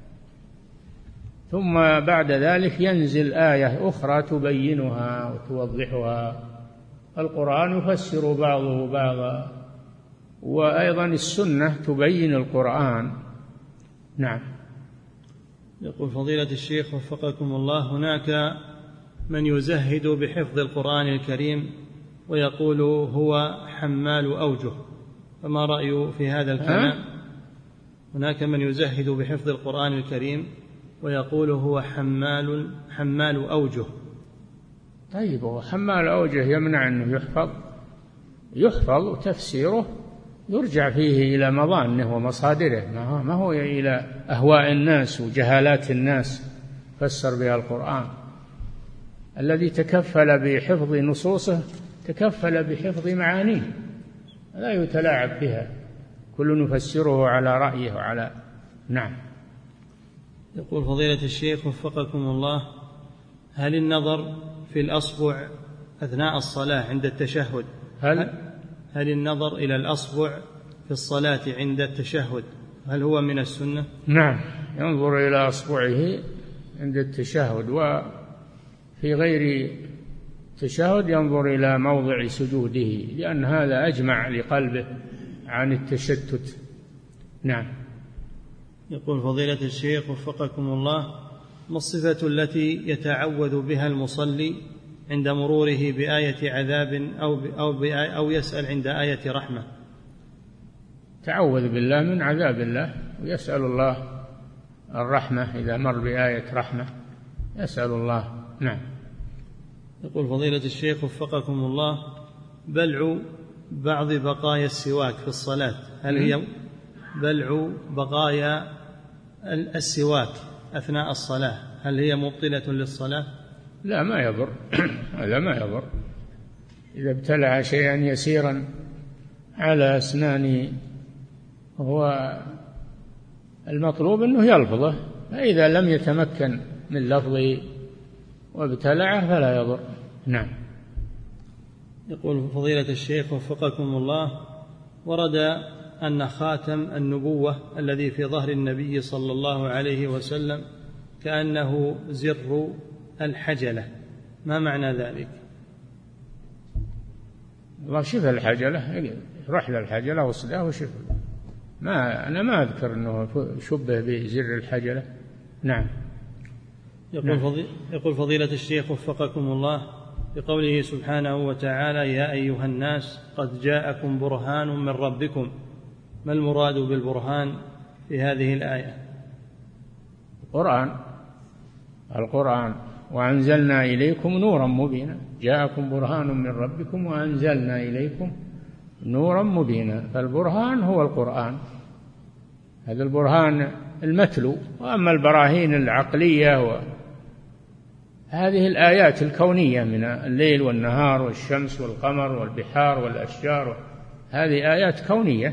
ثم بعد ذلك ينزل آية أخرى تبينها وتوضحها. القرآن يفسر بعضه بعضا، وأيضا السنة تبين القرآن. نعم. يقول فضيلة الشيخ وفقكم الله هناك من يزهد بحفظ القرآن الكريم ويقول هو حمال أوجه، فما رأيه في هذا الكلام؟ هناك من يزهد بحفظ القرآن الكريم ويقول هو حمال حمال أوجه. طيب، هو حمال أوجه يمنع أنه يحفظ؟ يحفظ وتفسيره يرجع فيه إلى مظانه ومصادره، ما هو إلى أهواء الناس وجهالات الناس فسر بها القرآن. الذي تكفل بحفظ نصوصه تكفل بحفظ معانيه، لا يتلاعب بها، كل نفسره على رأيه وعلى. نعم. يقول فضيلة الشيخ وفقكم الله هل النظر في الأصبع أثناء الصلاة عند التشهد هل هل النظر إلى الأصبع في الصلاة عند التشهد هل هو من السنة؟ نعم، ينظر إلى أصبعه عند التشهد، وفي غير التشهد ينظر إلى موضع سجوده، لأن هذا أجمع لقلبه عن التشتت. نعم. يقول فضيلة الشيخ وفقكم الله: ما الصفة التي يتعوذ بها المصلي عند مروره بآية عذاب أو أو أو يسأل عند آية رحمة؟ تعوذ بالله من عذاب الله، ويسأل الله الرحمة إذا مر بآية رحمة، يسأل الله. نعم. يقول فضيلة الشيخ وفقكم الله: بلع بعض بقايا السواك في الصلاة، هل هي بلع بقايا السواك أثناء الصلاة هل هي مبطلة للصلاة؟ لا، ما يضر. هذا ما يضر. إذا ابتلع شيئا يسيرا على أسنانه هو المطلوب أنه يلفظه، فإذا لم يتمكن من لفظه وابتلعه فلا يضر. نعم. يقول فضيلة الشيخ وفقكم الله: ورد أن خاتم النبوة الذي في ظهر النبي صلى الله عليه وسلم كأنه زر الحجلة، ما معنى ذلك؟ الله شفه الحجلة، رحل الحجلة وصلاه وشفه. ما أنا ما أذكر أنه شبه بزر الحجلة. نعم. يقول, نعم. فضي... يقول فضيلة الشيخ وفقكم الله: بقوله سبحانه وتعالى: يا أيها الناس قد جاءكم برهان من ربكم، ما المراد بالبرهان في هذه الآية؟ القرآن. القرآن. وأنزلنا إليكم نورا مبينا، جاءكم برهان من ربكم وأنزلنا إليكم نورا مبينا، فالبرهان هو القرآن، هذا البرهان المتلو. وأما البراهين العقلية وهذه الآيات الكونية من الليل والنهار والشمس والقمر والبحار والأشجار، هذه آيات كونية،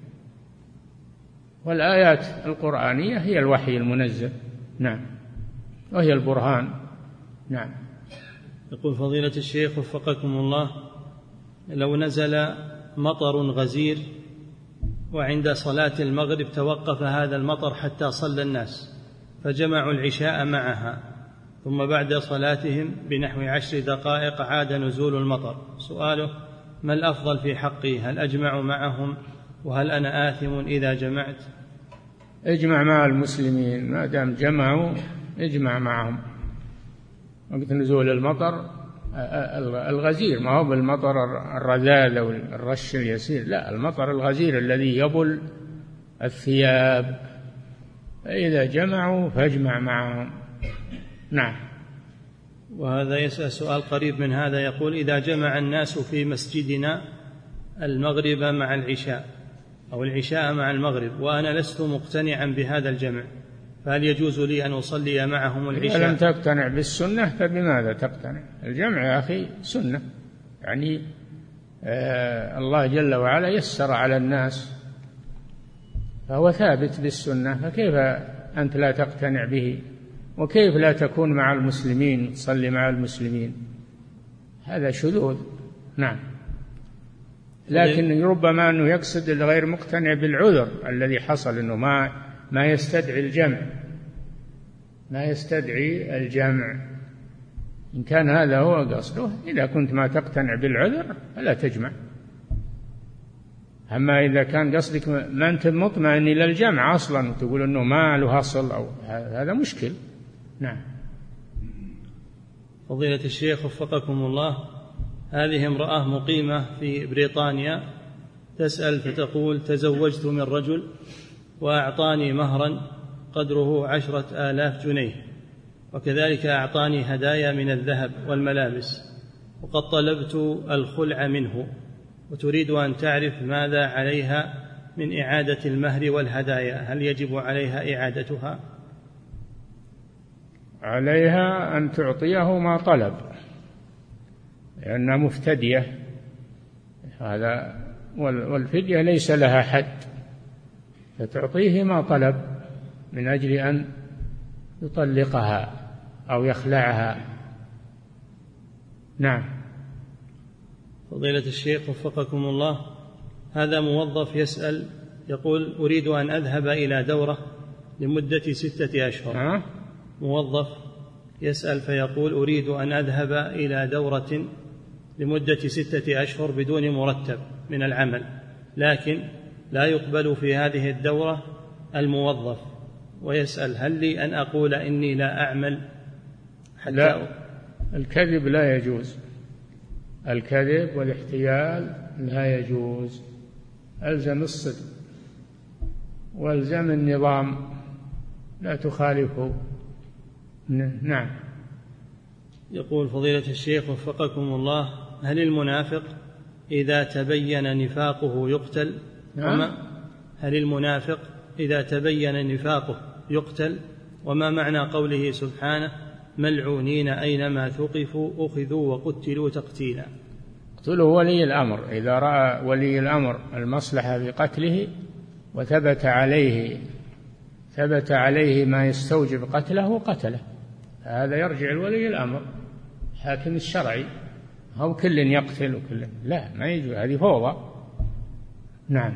والآيات القرآنية هي الوحي المنزل. نعم، وهي البرهان. نعم. يقول فضيلة الشيخ وفقكم الله: لو نزل مطر غزير وعند صلاة المغرب توقف هذا المطر حتى صلى الناس فجمعوا العشاء معها، ثم بعد صلاتهم بنحو عشر دقائق عاد نزول المطر، سؤاله: ما الأفضل في حقي؟ هل أجمع معهم وهل أنا آثم إذا جمعت؟ اجمع مع المسلمين، ما دام جمعوا اجمع معهم. وقت نزول المطر الغزير، ما هو بالمطر الرذاذ أو الرش اليسير، لا، المطر الغزير الذي يبل الثياب، فإذا جمعوا فاجمع معهم. نعم. وهذا يسأل سؤال قريب من هذا، يقول: إذا جمع الناس في مسجدنا المغرب مع العشاء أو العشاء مع المغرب وأنا لست مقتنعا بهذا الجمع، فهل يجوز لي أن أصلي معهم العشاء؟ إذا لم تقتنع بالسنة فبماذا تقتنع؟ الجمع يا أخي سنة، يعني آه الله جل وعلا يسر على الناس، فهو ثابت بالسنة، فكيف أنت لا تقتنع به؟ وكيف لا تكون مع المسلمين تصلي مع المسلمين؟ هذا شذوذ. نعم. لكن ربما أنه يقصد الغير مقتنع بالعذر الذي حصل، أنه ما ما يستدعي الجمع، ما يستدعي الجمع. إن كان هذا هو قصده، إذا كنت ما تقتنع بالعذر فلا تجمع. أما إذا كان قصدك ما أنت مطمئن إلى الجمع أصلا وتقول أنه ما له أصل، أو هذا مشكل. نعم. فضيلة الشيخ وفقكم الله: هذه امرأة مقيمة في بريطانيا تسأل فتقول: تزوجت من رجل وأعطاني مهرا قدره عشرة آلاف جنيه، وكذلك أعطاني هدايا من الذهب والملابس، وقد طلبت الخلع منه، وتريد أن تعرف ماذا عليها من إعادة المهر والهدايا، هل يجب عليها إعادتها؟ عليها أن تعطيه ما طلب، لأنها مفتدية، هذا والفدية ليس لها حد، فتعطيه ما طلب من أجل أن يطلقها أو يخلعها. نعم. فضيلة الشيخ وفقكم الله: هذا موظف يسأل يقول أريد أن أذهب إلى دورة لمدة ستة أشهر. موظف يسأل فيقول أريد أن أذهب إلى دورة لمدة ستة أشهر بدون مرتب من العمل، لكن لا يقبل في هذه الدورة الموظف، ويسأل هل لي أن أقول إني لا أعمل حتى لا، الكذب لا يجوز، الكذب والاحتيال لا يجوز، ألزم الصدق والزم النظام لا تخالفه. نعم. يقول فضيلة الشيخ وفقكم الله، هل المنافق إذا تبين نفاقه يقتل؟ نعم. هل المنافق إذا تبين نفاقه يقتل؟ وما معنى قوله سبحانه ملعونين أينما ثقفوا أخذوا وقتلوا تقتيلا؟ اقتلوا ولي الأمر، إذا رأى ولي الأمر المصلحة بقتله وثبت عليه ثبت عليه ما يستوجب قتله قتله، هذا يرجع لولي الأمر الحاكم الشرعي، هو كل يقتل وكل لا، ما يجوز، هذه فوضى. نعم.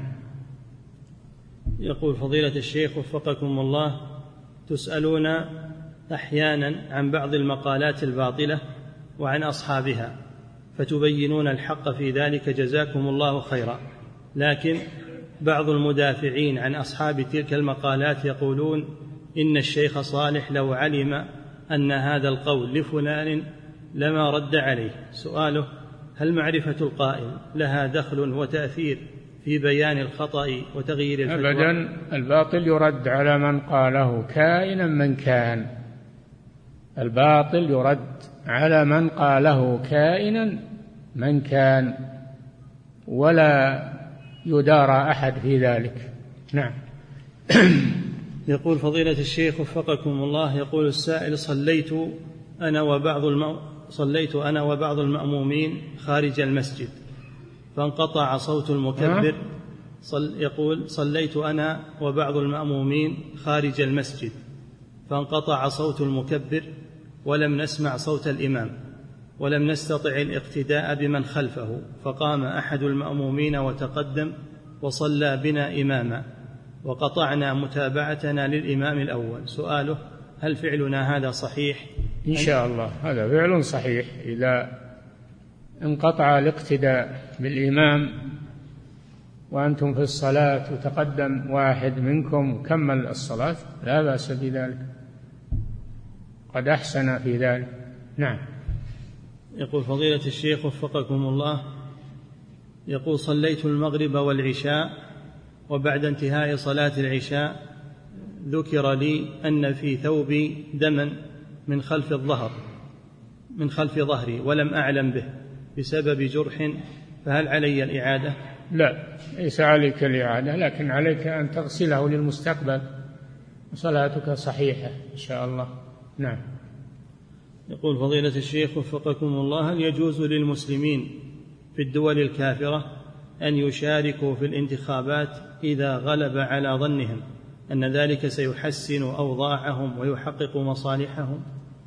يقول فضيلة الشيخ وفقكم الله، تسألون أحيانا عن بعض المقالات الباطلة وعن أصحابها فتبينون الحق في ذلك جزاكم الله خيرا، لكن بعض المدافعين عن أصحاب تلك المقالات يقولون إن الشيخ صالح لو علم أن هذا القول لفلان لما رد عليه. سؤاله هل معرفة القائل لها دخل وتأثير في بيان الخطأ وتغيير الفتوى؟ أبدا، الباطل يرد على من قاله كائنا من كان، الباطل يرد على من قاله كائنا من كان، ولا يدارى أحد في ذلك. نعم. يقول فضيلة الشيخ وفقكم الله، يقول السائل صليت أنا وبعض الم... صليت أنا وبعض المأمومين خارج المسجد فانقطع صوت المكبر. صل... يقول صليت أنا وبعض المأمومين خارج المسجد فانقطع صوت المكبر ولم نسمع صوت الإمام ولم نستطع الاقتداء بمن خلفه، فقام أحد المأمومين وتقدم وصلى بنا إماما وقطعنا متابعتنا للإمام الأول. سؤاله هل فعلنا هذا صحيح؟ إن شاء الله هذا فعل صحيح، إذا انقطع الاقتداء بالإمام وأنتم في الصلاة وتقدم واحد منكم وكمل الصلاة لا بأس بذلك، قد أحسن في ذلك. نعم. يقول فضيلة الشيخ وفقكم الله، يقول صليت المغرب والعشاء وبعد انتهاء صلاة العشاء ذكر لي أن في ثوبي دما من خلف الظهر من خلف ظهري ولم أعلم به بسبب جرح، فهل علي الإعادة؟ لا، ليس عليك الإعادة، لكن عليك أن تغسله للمستقبل وصلاتك صحيحة إن شاء الله. نعم. يقول فضيلة الشيخ وفقكم الله، هل يجوز للمسلمين في الدول الكافرة أن يشاركوا في الانتخابات إذا غلب على ظنهم أن ذلك سيحسن أوضاعهم ويحقق مصالحهم؟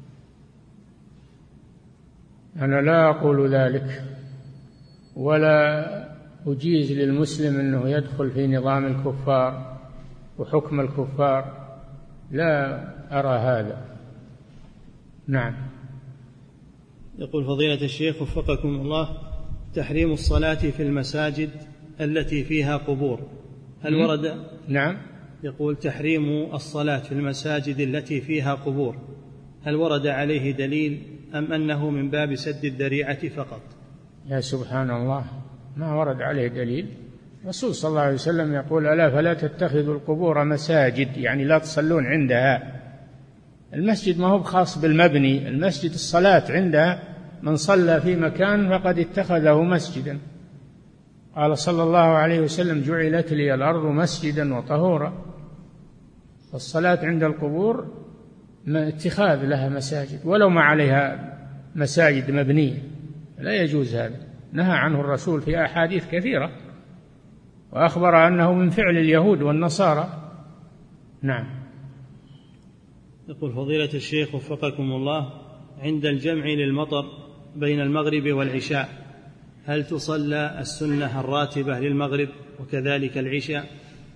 أنا لا أقول ذلك، ولا أجيز للمسلم أنه يدخل في نظام الكفار وحكم الكفار، لا أرى هذا. نعم. يقول فضيلة الشيخ وفقكم الله، تحريم الصلاة في المساجد التي فيها قبور هل ورد؟ نعم. يقول تحريم الصلاة في المساجد التي فيها قبور هل ورد عليه دليل أم أنه من باب سد الذريعة فقط؟ يا سبحان الله، ما ورد عليه دليل. الرسول صلى الله عليه وسلم يقول ألا فلا تتخذوا القبور مساجد، يعني لا تصلون عندها. المسجد ما هو خاص بالمبني، المسجد الصلاة عندها، من صلى في مكان فقد اتخذه مسجدا. قال صلى الله عليه وسلم جعلت لي الأرض مسجدا وطهورا. الصلاة عند القبور اتخاذ لها مساجد ولو ما عليها مساجد مبنية، لا يجوز هذا، نهى عنه الرسول في أحاديث كثيرة وأخبر أنه من فعل اليهود والنصارى. نعم. يقول فضيلة الشيخ وفقكم الله، عند الجمع للمطر بين المغرب والعشاء هل تصلى السنة الراتبة للمغرب وكذلك العشاء؟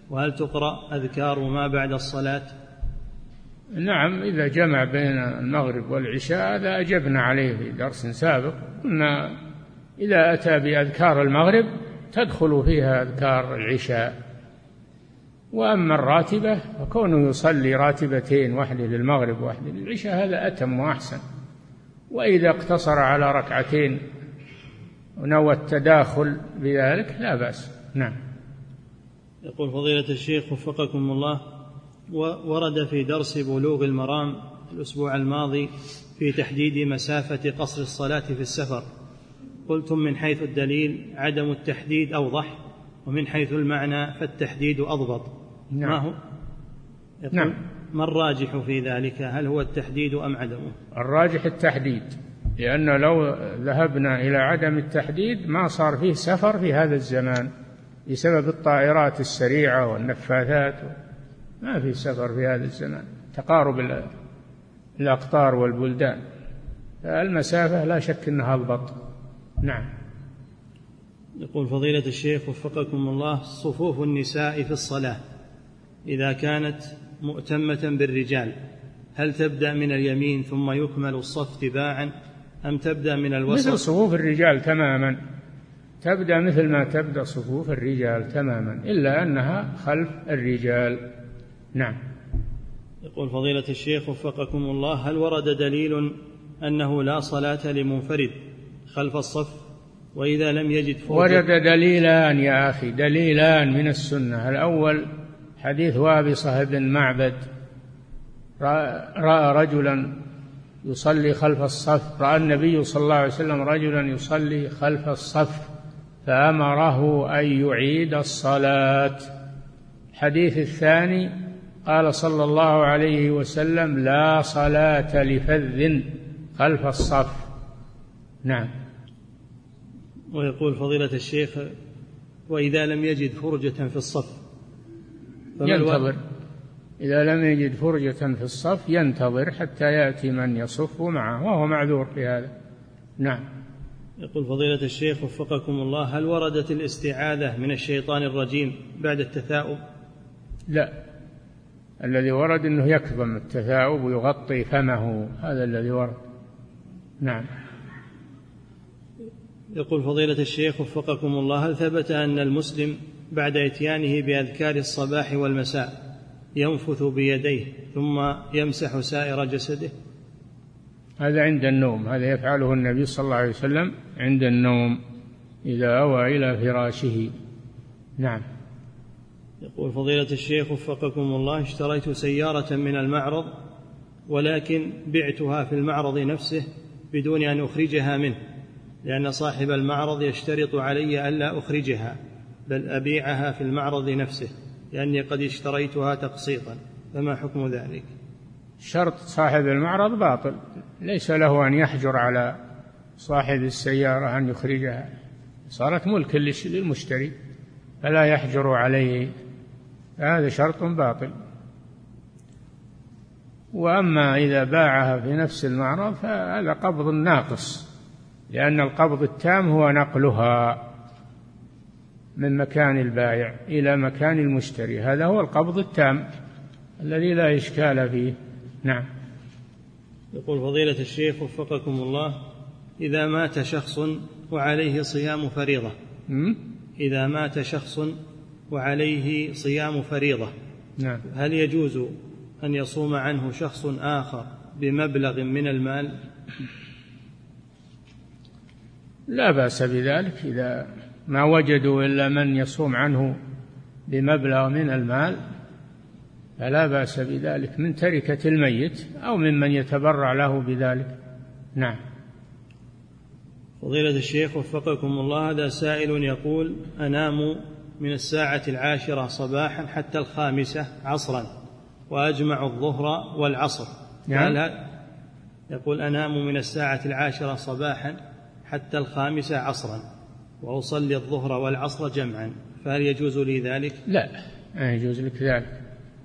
وهل تقرأ أذكار ما بعد الصلاة؟ نعم، إذا جمع بين المغرب والعشاء هذا أجبنا عليه في درس سابق، قلنا إذا أتى بأذكار المغرب تدخل فيها أذكار العشاء. وأما الراتبة فكونه يصلي راتبتين، واحدة للمغرب واحدة للعشاء، هذا أتم وأحسن. وإذا اقتصر على ركعتين ونوى التداخل بذلك لا بأس. نعم. يقول فضيلة الشيخ وفقكم الله، ورد في درس بلوغ المرام الأسبوع الماضي في تحديد مسافة قصر الصلاة في السفر، قلتم من حيث الدليل عدم التحديد أوضح، ومن حيث المعنى فالتحديد أضبط. نعم. ما هو؟ نعم. ما الراجح في ذلك؟ هل هو التحديد أم عدمه؟ الراجح التحديد، لأنه لو ذهبنا إلى عدم التحديد ما صار فيه سفر في هذا الزمان بسبب الطائرات السريعة والنفاثات، ما في سفر في هذا الزمان، تقارب الأقطار والبلدان، المسافة لا شك أنها أضبط. نعم. يقول فضيلة الشيخ وفقكم الله، صفوف النساء في الصلاة إذا كانت مؤتمة بالرجال هل تبدأ من اليمين ثم يكمل الصف تباعا أم تبدأ من الوسط؟ مثل صفوف الرجال تماما، تبدأ مثل ما تبدأ صفوف الرجال تماما، إلا أنها خلف الرجال. نعم. يقول فضيلة الشيخ وفقكم الله، هل ورد دليل أنه لا صلاة لمنفرد خلف الصف وإذا لم يجد فرجة؟ ورد دليلان يا أخي، دليلان من السنة. الأول حديث وابصة بن معبد، رأى رجلا يصلي خلف الصف، رأى النبي صلى الله عليه وسلم رجلا يصلي خلف الصف فأمره أن يعيد الصلاة. الحديث الثاني قال صلى الله عليه وسلم لا صلاة لفذ خلف الصف. نعم. ويقول فضيلة الشيخ وإذا لم يجد فرجة في الصف ينتظر، إذا لم يجد فرجة في الصف ينتظر حتى يأتي من يصف معه وهو معذور في هذا. نعم. يقول فضيلة الشيخ وفقكم الله، هل وردت الاستعاذة من الشيطان الرجيم بعد التثاؤب؟ لا، الذي ورد أنه يكظم التثاؤب ويغطي فمه، هذا الذي ورد. نعم. يقول فضيلة الشيخ وفقكم الله، هل ثبت أن المسلم بعد إتيانه بأذكار الصباح والمساء ينفث بيديه ثم يمسح سائر جسده؟ هذا عند النوم، هذا يفعله النبي صلى الله عليه وسلم عند النوم إذا أوى إلى فراشه. نعم. يقول فضيلة الشيخ وفقكم الله، اشتريت سيارة من المعرض ولكن بعتها في المعرض نفسه بدون أن أخرجها منه، لأن صاحب المعرض يشترط علي ألا أخرجها بل أبيعها في المعرض نفسه لأني قد اشتريتها تقسيطا، فما حكم ذلك؟ شرط صاحب المعرض باطل، ليس له أن يحجر على صاحب السيارة أن يخرجها، صارت ملك للمشتري فلا يحجر عليه، هذا شرط باطل. وأما إذا باعها في نفس المعرض فهذا قبض ناقص، لأن القبض التام هو نقلها من مكان البائع إلى مكان المشتري، هذا هو القبض التام الذي لا إشكال فيه. نعم. يقول فضيلة الشيخ وفقكم الله، إذا مات شخص وعليه صيام فريضة م? إذا مات شخص وعليه صيام فريضة نعم. هل يجوز أن يصوم عنه شخص آخر بمبلغ من المال؟ لا بأس بذلك، إذا ما وجدوا إلا من يصوم عنه بمبلغ من المال فلا بأس بذلك من تركة الميت أو ممن يتبرع له بذلك. نعم. فضيلة الشيخ وفقكم الله، هذا سائل يقول أنام من الساعة العاشرة صباحا حتى الخامسة عصرا وأجمع الظهر والعصر. نعم. يقول أنام من الساعة العاشرة صباحا حتى الخامسة عصرا وأصلي الظهر والعصر جمعا، فهل يجوز لي ذلك؟ لا، ما يجوز لك ذلك،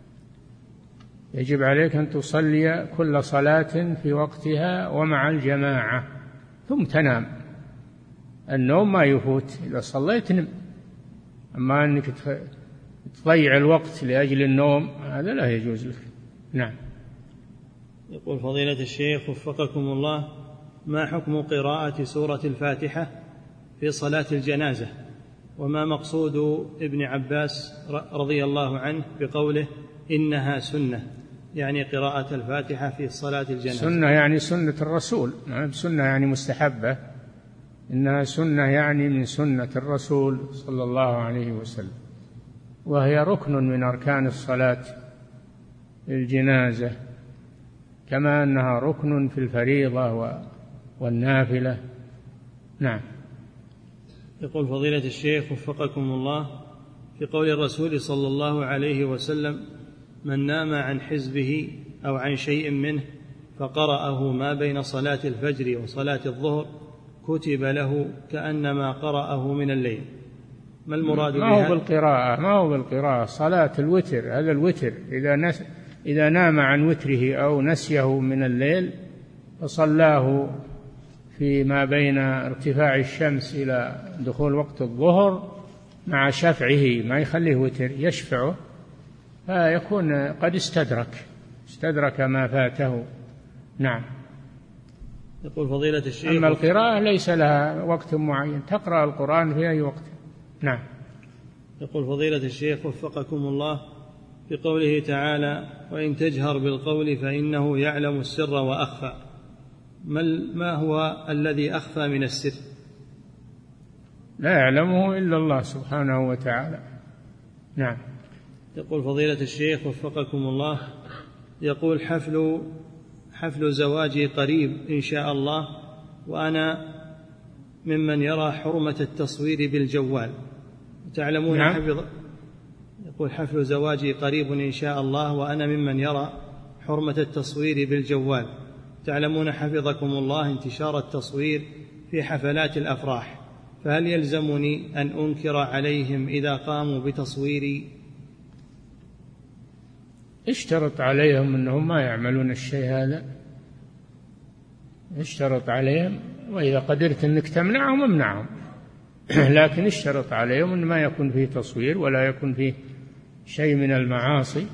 يجب عليك أن تصلي كل صلاة في وقتها ومع الجماعة ثم تنام. النوم ما يفوت، إذا صليت نم، أما أنك تضيع الوقت لأجل النوم، هذا لا يجوز لك. نعم. يقول فضيلة الشيخ وفقكم الله: ما حكم قراءة سورة الفاتحة في صلاة الجنازة؟ وما مقصود ابن عباس رضي الله عنه بقوله إنها سنة، يعني قراءة الفاتحة في صلاة الجنازة؟ سنة يعني سنة الرسول، سنة يعني مستحبة، إنها سنة يعني من سنة الرسول صلى الله عليه وسلم، وهي ركن من أركان الصلاة الجنازة، كما أنها ركن في الفريضة والنافلة. نعم. يقول فضيلة الشيخ وفقكم الله: في قول الرسول صلى الله عليه وسلم: من نام عن حزبه أو عن شيء منه فقرأه ما بين صلاة الفجر وصلاة الظهر كتب له كأنما قرأه من الليل، ما المراد بها؟ ما هو بالقراءة، ما هو بالقراءة، صلاة الوتر، هذا الوتر، إذا نس إذا نام عن وتره أو نسيه من الليل فصلاه فيما بين ارتفاع الشمس إلى دخول وقت الظهر مع شفعه، ما يخليه وتر، يشفعه، فيكون قد استدرك استدرك ما فاته. نعم. يقول فضيلة الشيخ: أما القراءة ليس لها وقت معين، تقرأ القرآن في أي وقت. نعم. يقول فضيلة الشيخ وفقكم الله: في قوله تعالى: وإن تجهر بالقول فإنه يعلم السر وأخفى، ما هو الذي أخفى من السر؟ لا يعلمه إلا الله سبحانه وتعالى. نعم. يقول فضيلة الشيخ وفقكم الله: يقول حفل حفل زواجي قريب إن شاء الله، وأنا ممن يرى حرمة التصوير بالجوال، تعلمون. نعم. حفظ يقول حفل زواجي قريب إن شاء الله، وأنا ممن يرى حرمة التصوير بالجوال، تعلمون حفظكم الله انتشار التصوير في حفلات الأفراح، فهل يلزمني أن أنكر عليهم إذا قاموا بتصويري؟ اشترط عليهم أنهم ما يعملون الشيء هذا، اشترط عليهم، وإذا قدرت أنك تمنعهم امنعهم، لكن اشترط عليهم أن ما يكون فيه تصوير ولا يكون فيه شيء من المعاصي،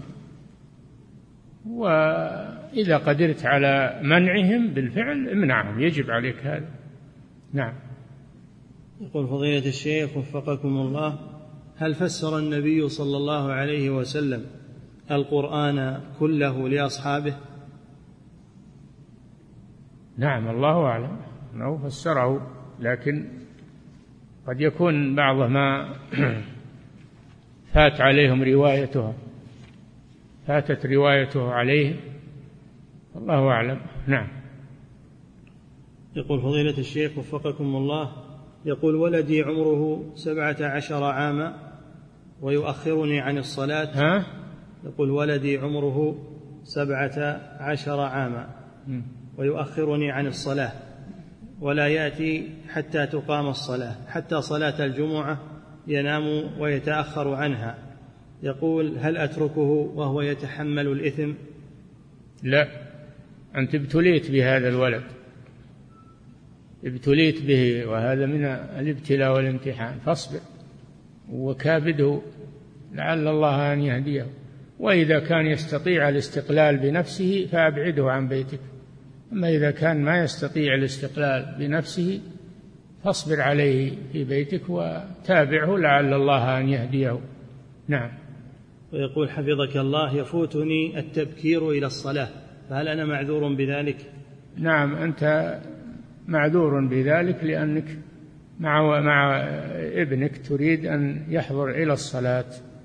وإذا قدرت على منعهم بالفعل امنعهم، يجب عليك هذا. نعم. يقول فضيلة الشيخ وفقكم الله: هل فسر النبي صلى الله عليه وسلم القرآن كله لأصحابه؟ نعم، الله أعلم أنه فسره، لكن قد يكون بعض ما فات عليهم روايتها فاتت روايته عليه، الله أعلم. نعم. يقول فضيلة الشيخ وفقكم الله: يقول ولدي عمره سبعة عشر عاما ويؤخرني عن الصلاة. ها؟ يقول ولدي عمره سبعة عشر عاما ويؤخرني عن الصلاة، ولا يأتي حتى تقام الصلاة، حتى صلاة الجمعة ينام ويتأخر عنها. يقول هل أتركه وهو يتحمل الإثم؟ لا، أنت ابتليت بهذا الولد، ابتليت به، وهذا من الابتلاء والامتحان، فاصبر وكابده لعل الله أن يهديه، وإذا كان يستطيع الاستقلال بنفسه فأبعده عن بيتك، أما إذا كان ما يستطيع الاستقلال بنفسه فاصبر عليه في بيتك وتابعه لعل الله أن يهديه. نعم. ويقول حفظك الله: يفوتني التبكير إلى الصلاة، فهل أنا معذور بذلك؟ نعم، أنت معذور بذلك، لأنك مع مع ابنك تريد أن يحضر إلى الصلاة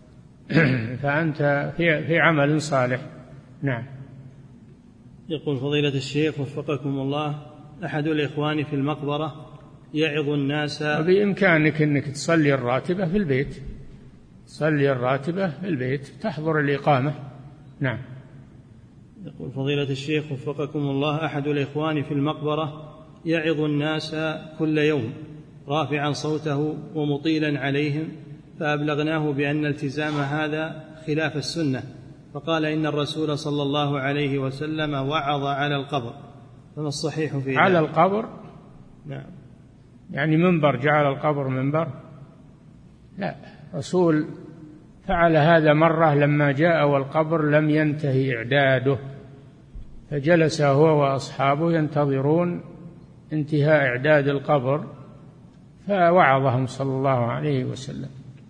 فأنت في في عمل صالح. نعم. يقول فضيلة الشيخ وفقكم الله: أحد الإخوان في المقبرة يعظ الناس. بإمكانك أنك تصلي الراتبة في البيت، تصلي الراتبة في البيت، تحضر الإقامة. نعم. يقول فضيلة الشيخ وفقكم الله: أحد الإخوان في المقبرة يعظ الناس كل يوم رافعا صوته ومطيلا عليهم، فأبلغناه بأن التزام هذا خلاف السنة، فقال إن الرسول صلى الله عليه وسلم وعظ على القبر، فما الصحيح في على ذلك؟ القبر؟ نعم. يعني منبر، جعل القبر منبر؟ لا، رسول فعل هذا مرة لما جاء والقبر لم ينتهي إعداده، فجلس هو وأصحابه ينتظرون انتهاء إعداد القبر، فوعظهم صلى الله عليه وسلم.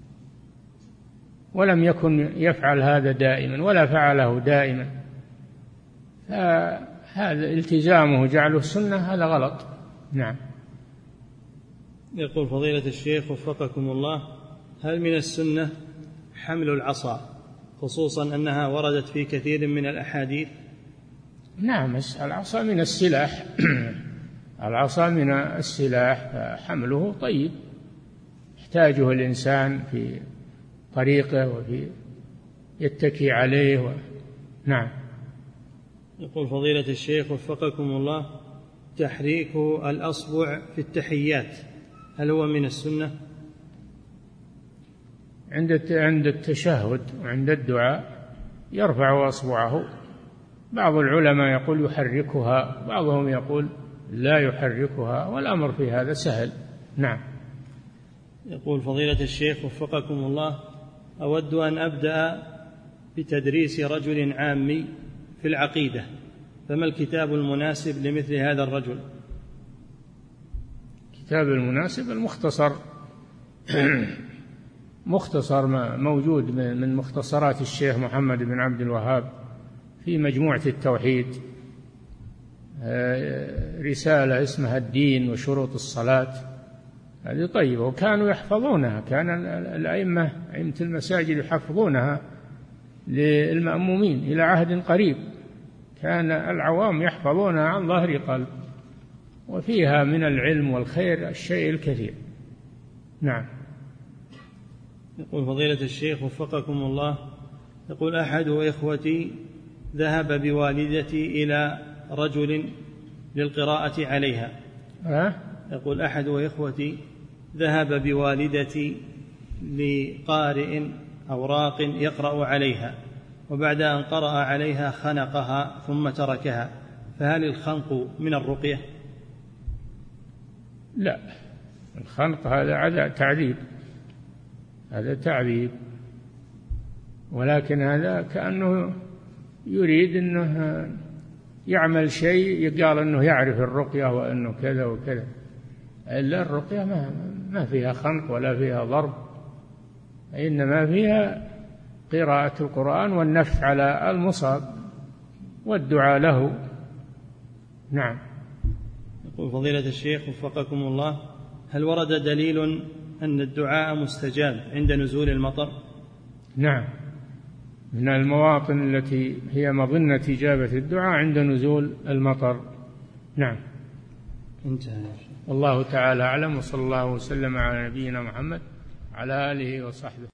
ولم يكن يفعل هذا دائما ولا فعله دائما، فهذا التزامه جعله سنة هذا غلط. نعم. يقول فضيلة الشيخ وفقكم الله: هل من السنة حمل العصا، خصوصا أنها وردت في كثير من الأحاديث؟ نعم، العصا من السلاح العصا من السلاح، فحمله طيب يحتاجه الإنسان في طريقه وفي يتكي عليه و... نعم. يقول فضيلة الشيخ وفقكم الله: تحريك الأصبع في التحيات هل هو من السنة؟ عند عند التشهد وعند الدعاء يرفع أصبعه، بعض العلماء يقول يحركها، بعضهم يقول لا يحركها، والأمر في هذا سهل. نعم. يقول فضيلة الشيخ وفقكم الله: أود أن أبدأ بتدريس رجل عامي في العقيدة، فما الكتاب المناسب لمثل هذا الرجل؟ الكتاب المناسب المختصر مختصر ما موجود من مختصرات الشيخ محمد بن عبد الوهاب في مجموعة التوحيد، رسالة اسمها الدين وشروط الصلاة، هذه طيبة وكانوا يحفظونها، كان الأئمة أئمة المساجد يحفظونها للمأمومين إلى عهد قريب، كان العوام يحفظونها عن ظهر قلب، وفيها من العلم والخير الشيء الكثير. نعم. يقول فضيلة الشيخ وفقكم الله: يقول أحد إخوتي ذهب بوالدتي إلى رجل للقراءة عليها. أه؟ يقول أحد إخوتي ذهب بوالدتي لقارئ أو راق يقرأ عليها، وبعد أن قرأ عليها خنقها ثم تركها، فهل الخنق من الرقية؟ لا، الخنق هذا تعذيب، هذا تعذيب، ولكن هذا كأنه يريد أنه يعمل شيء قال أنه يعرف الرقية وأنه كذا وكذا، إلا الرقية ما, ما فيها خنق ولا فيها ضرب، إنما فيها قراءة القرآن والنفث على المصاب والدعاء له. نعم. يقول فضيلة الشيخ وفقكم الله: هل ورد دليل أن الدعاء مستجاب عند نزول المطر؟ نعم، من المواطن التي هي مظنة إجابة الدعاء عند نزول المطر. نعم. انتهى. والله تعالى أعلم، وصلى الله وسلم على نبينا محمد على آله وصحبه.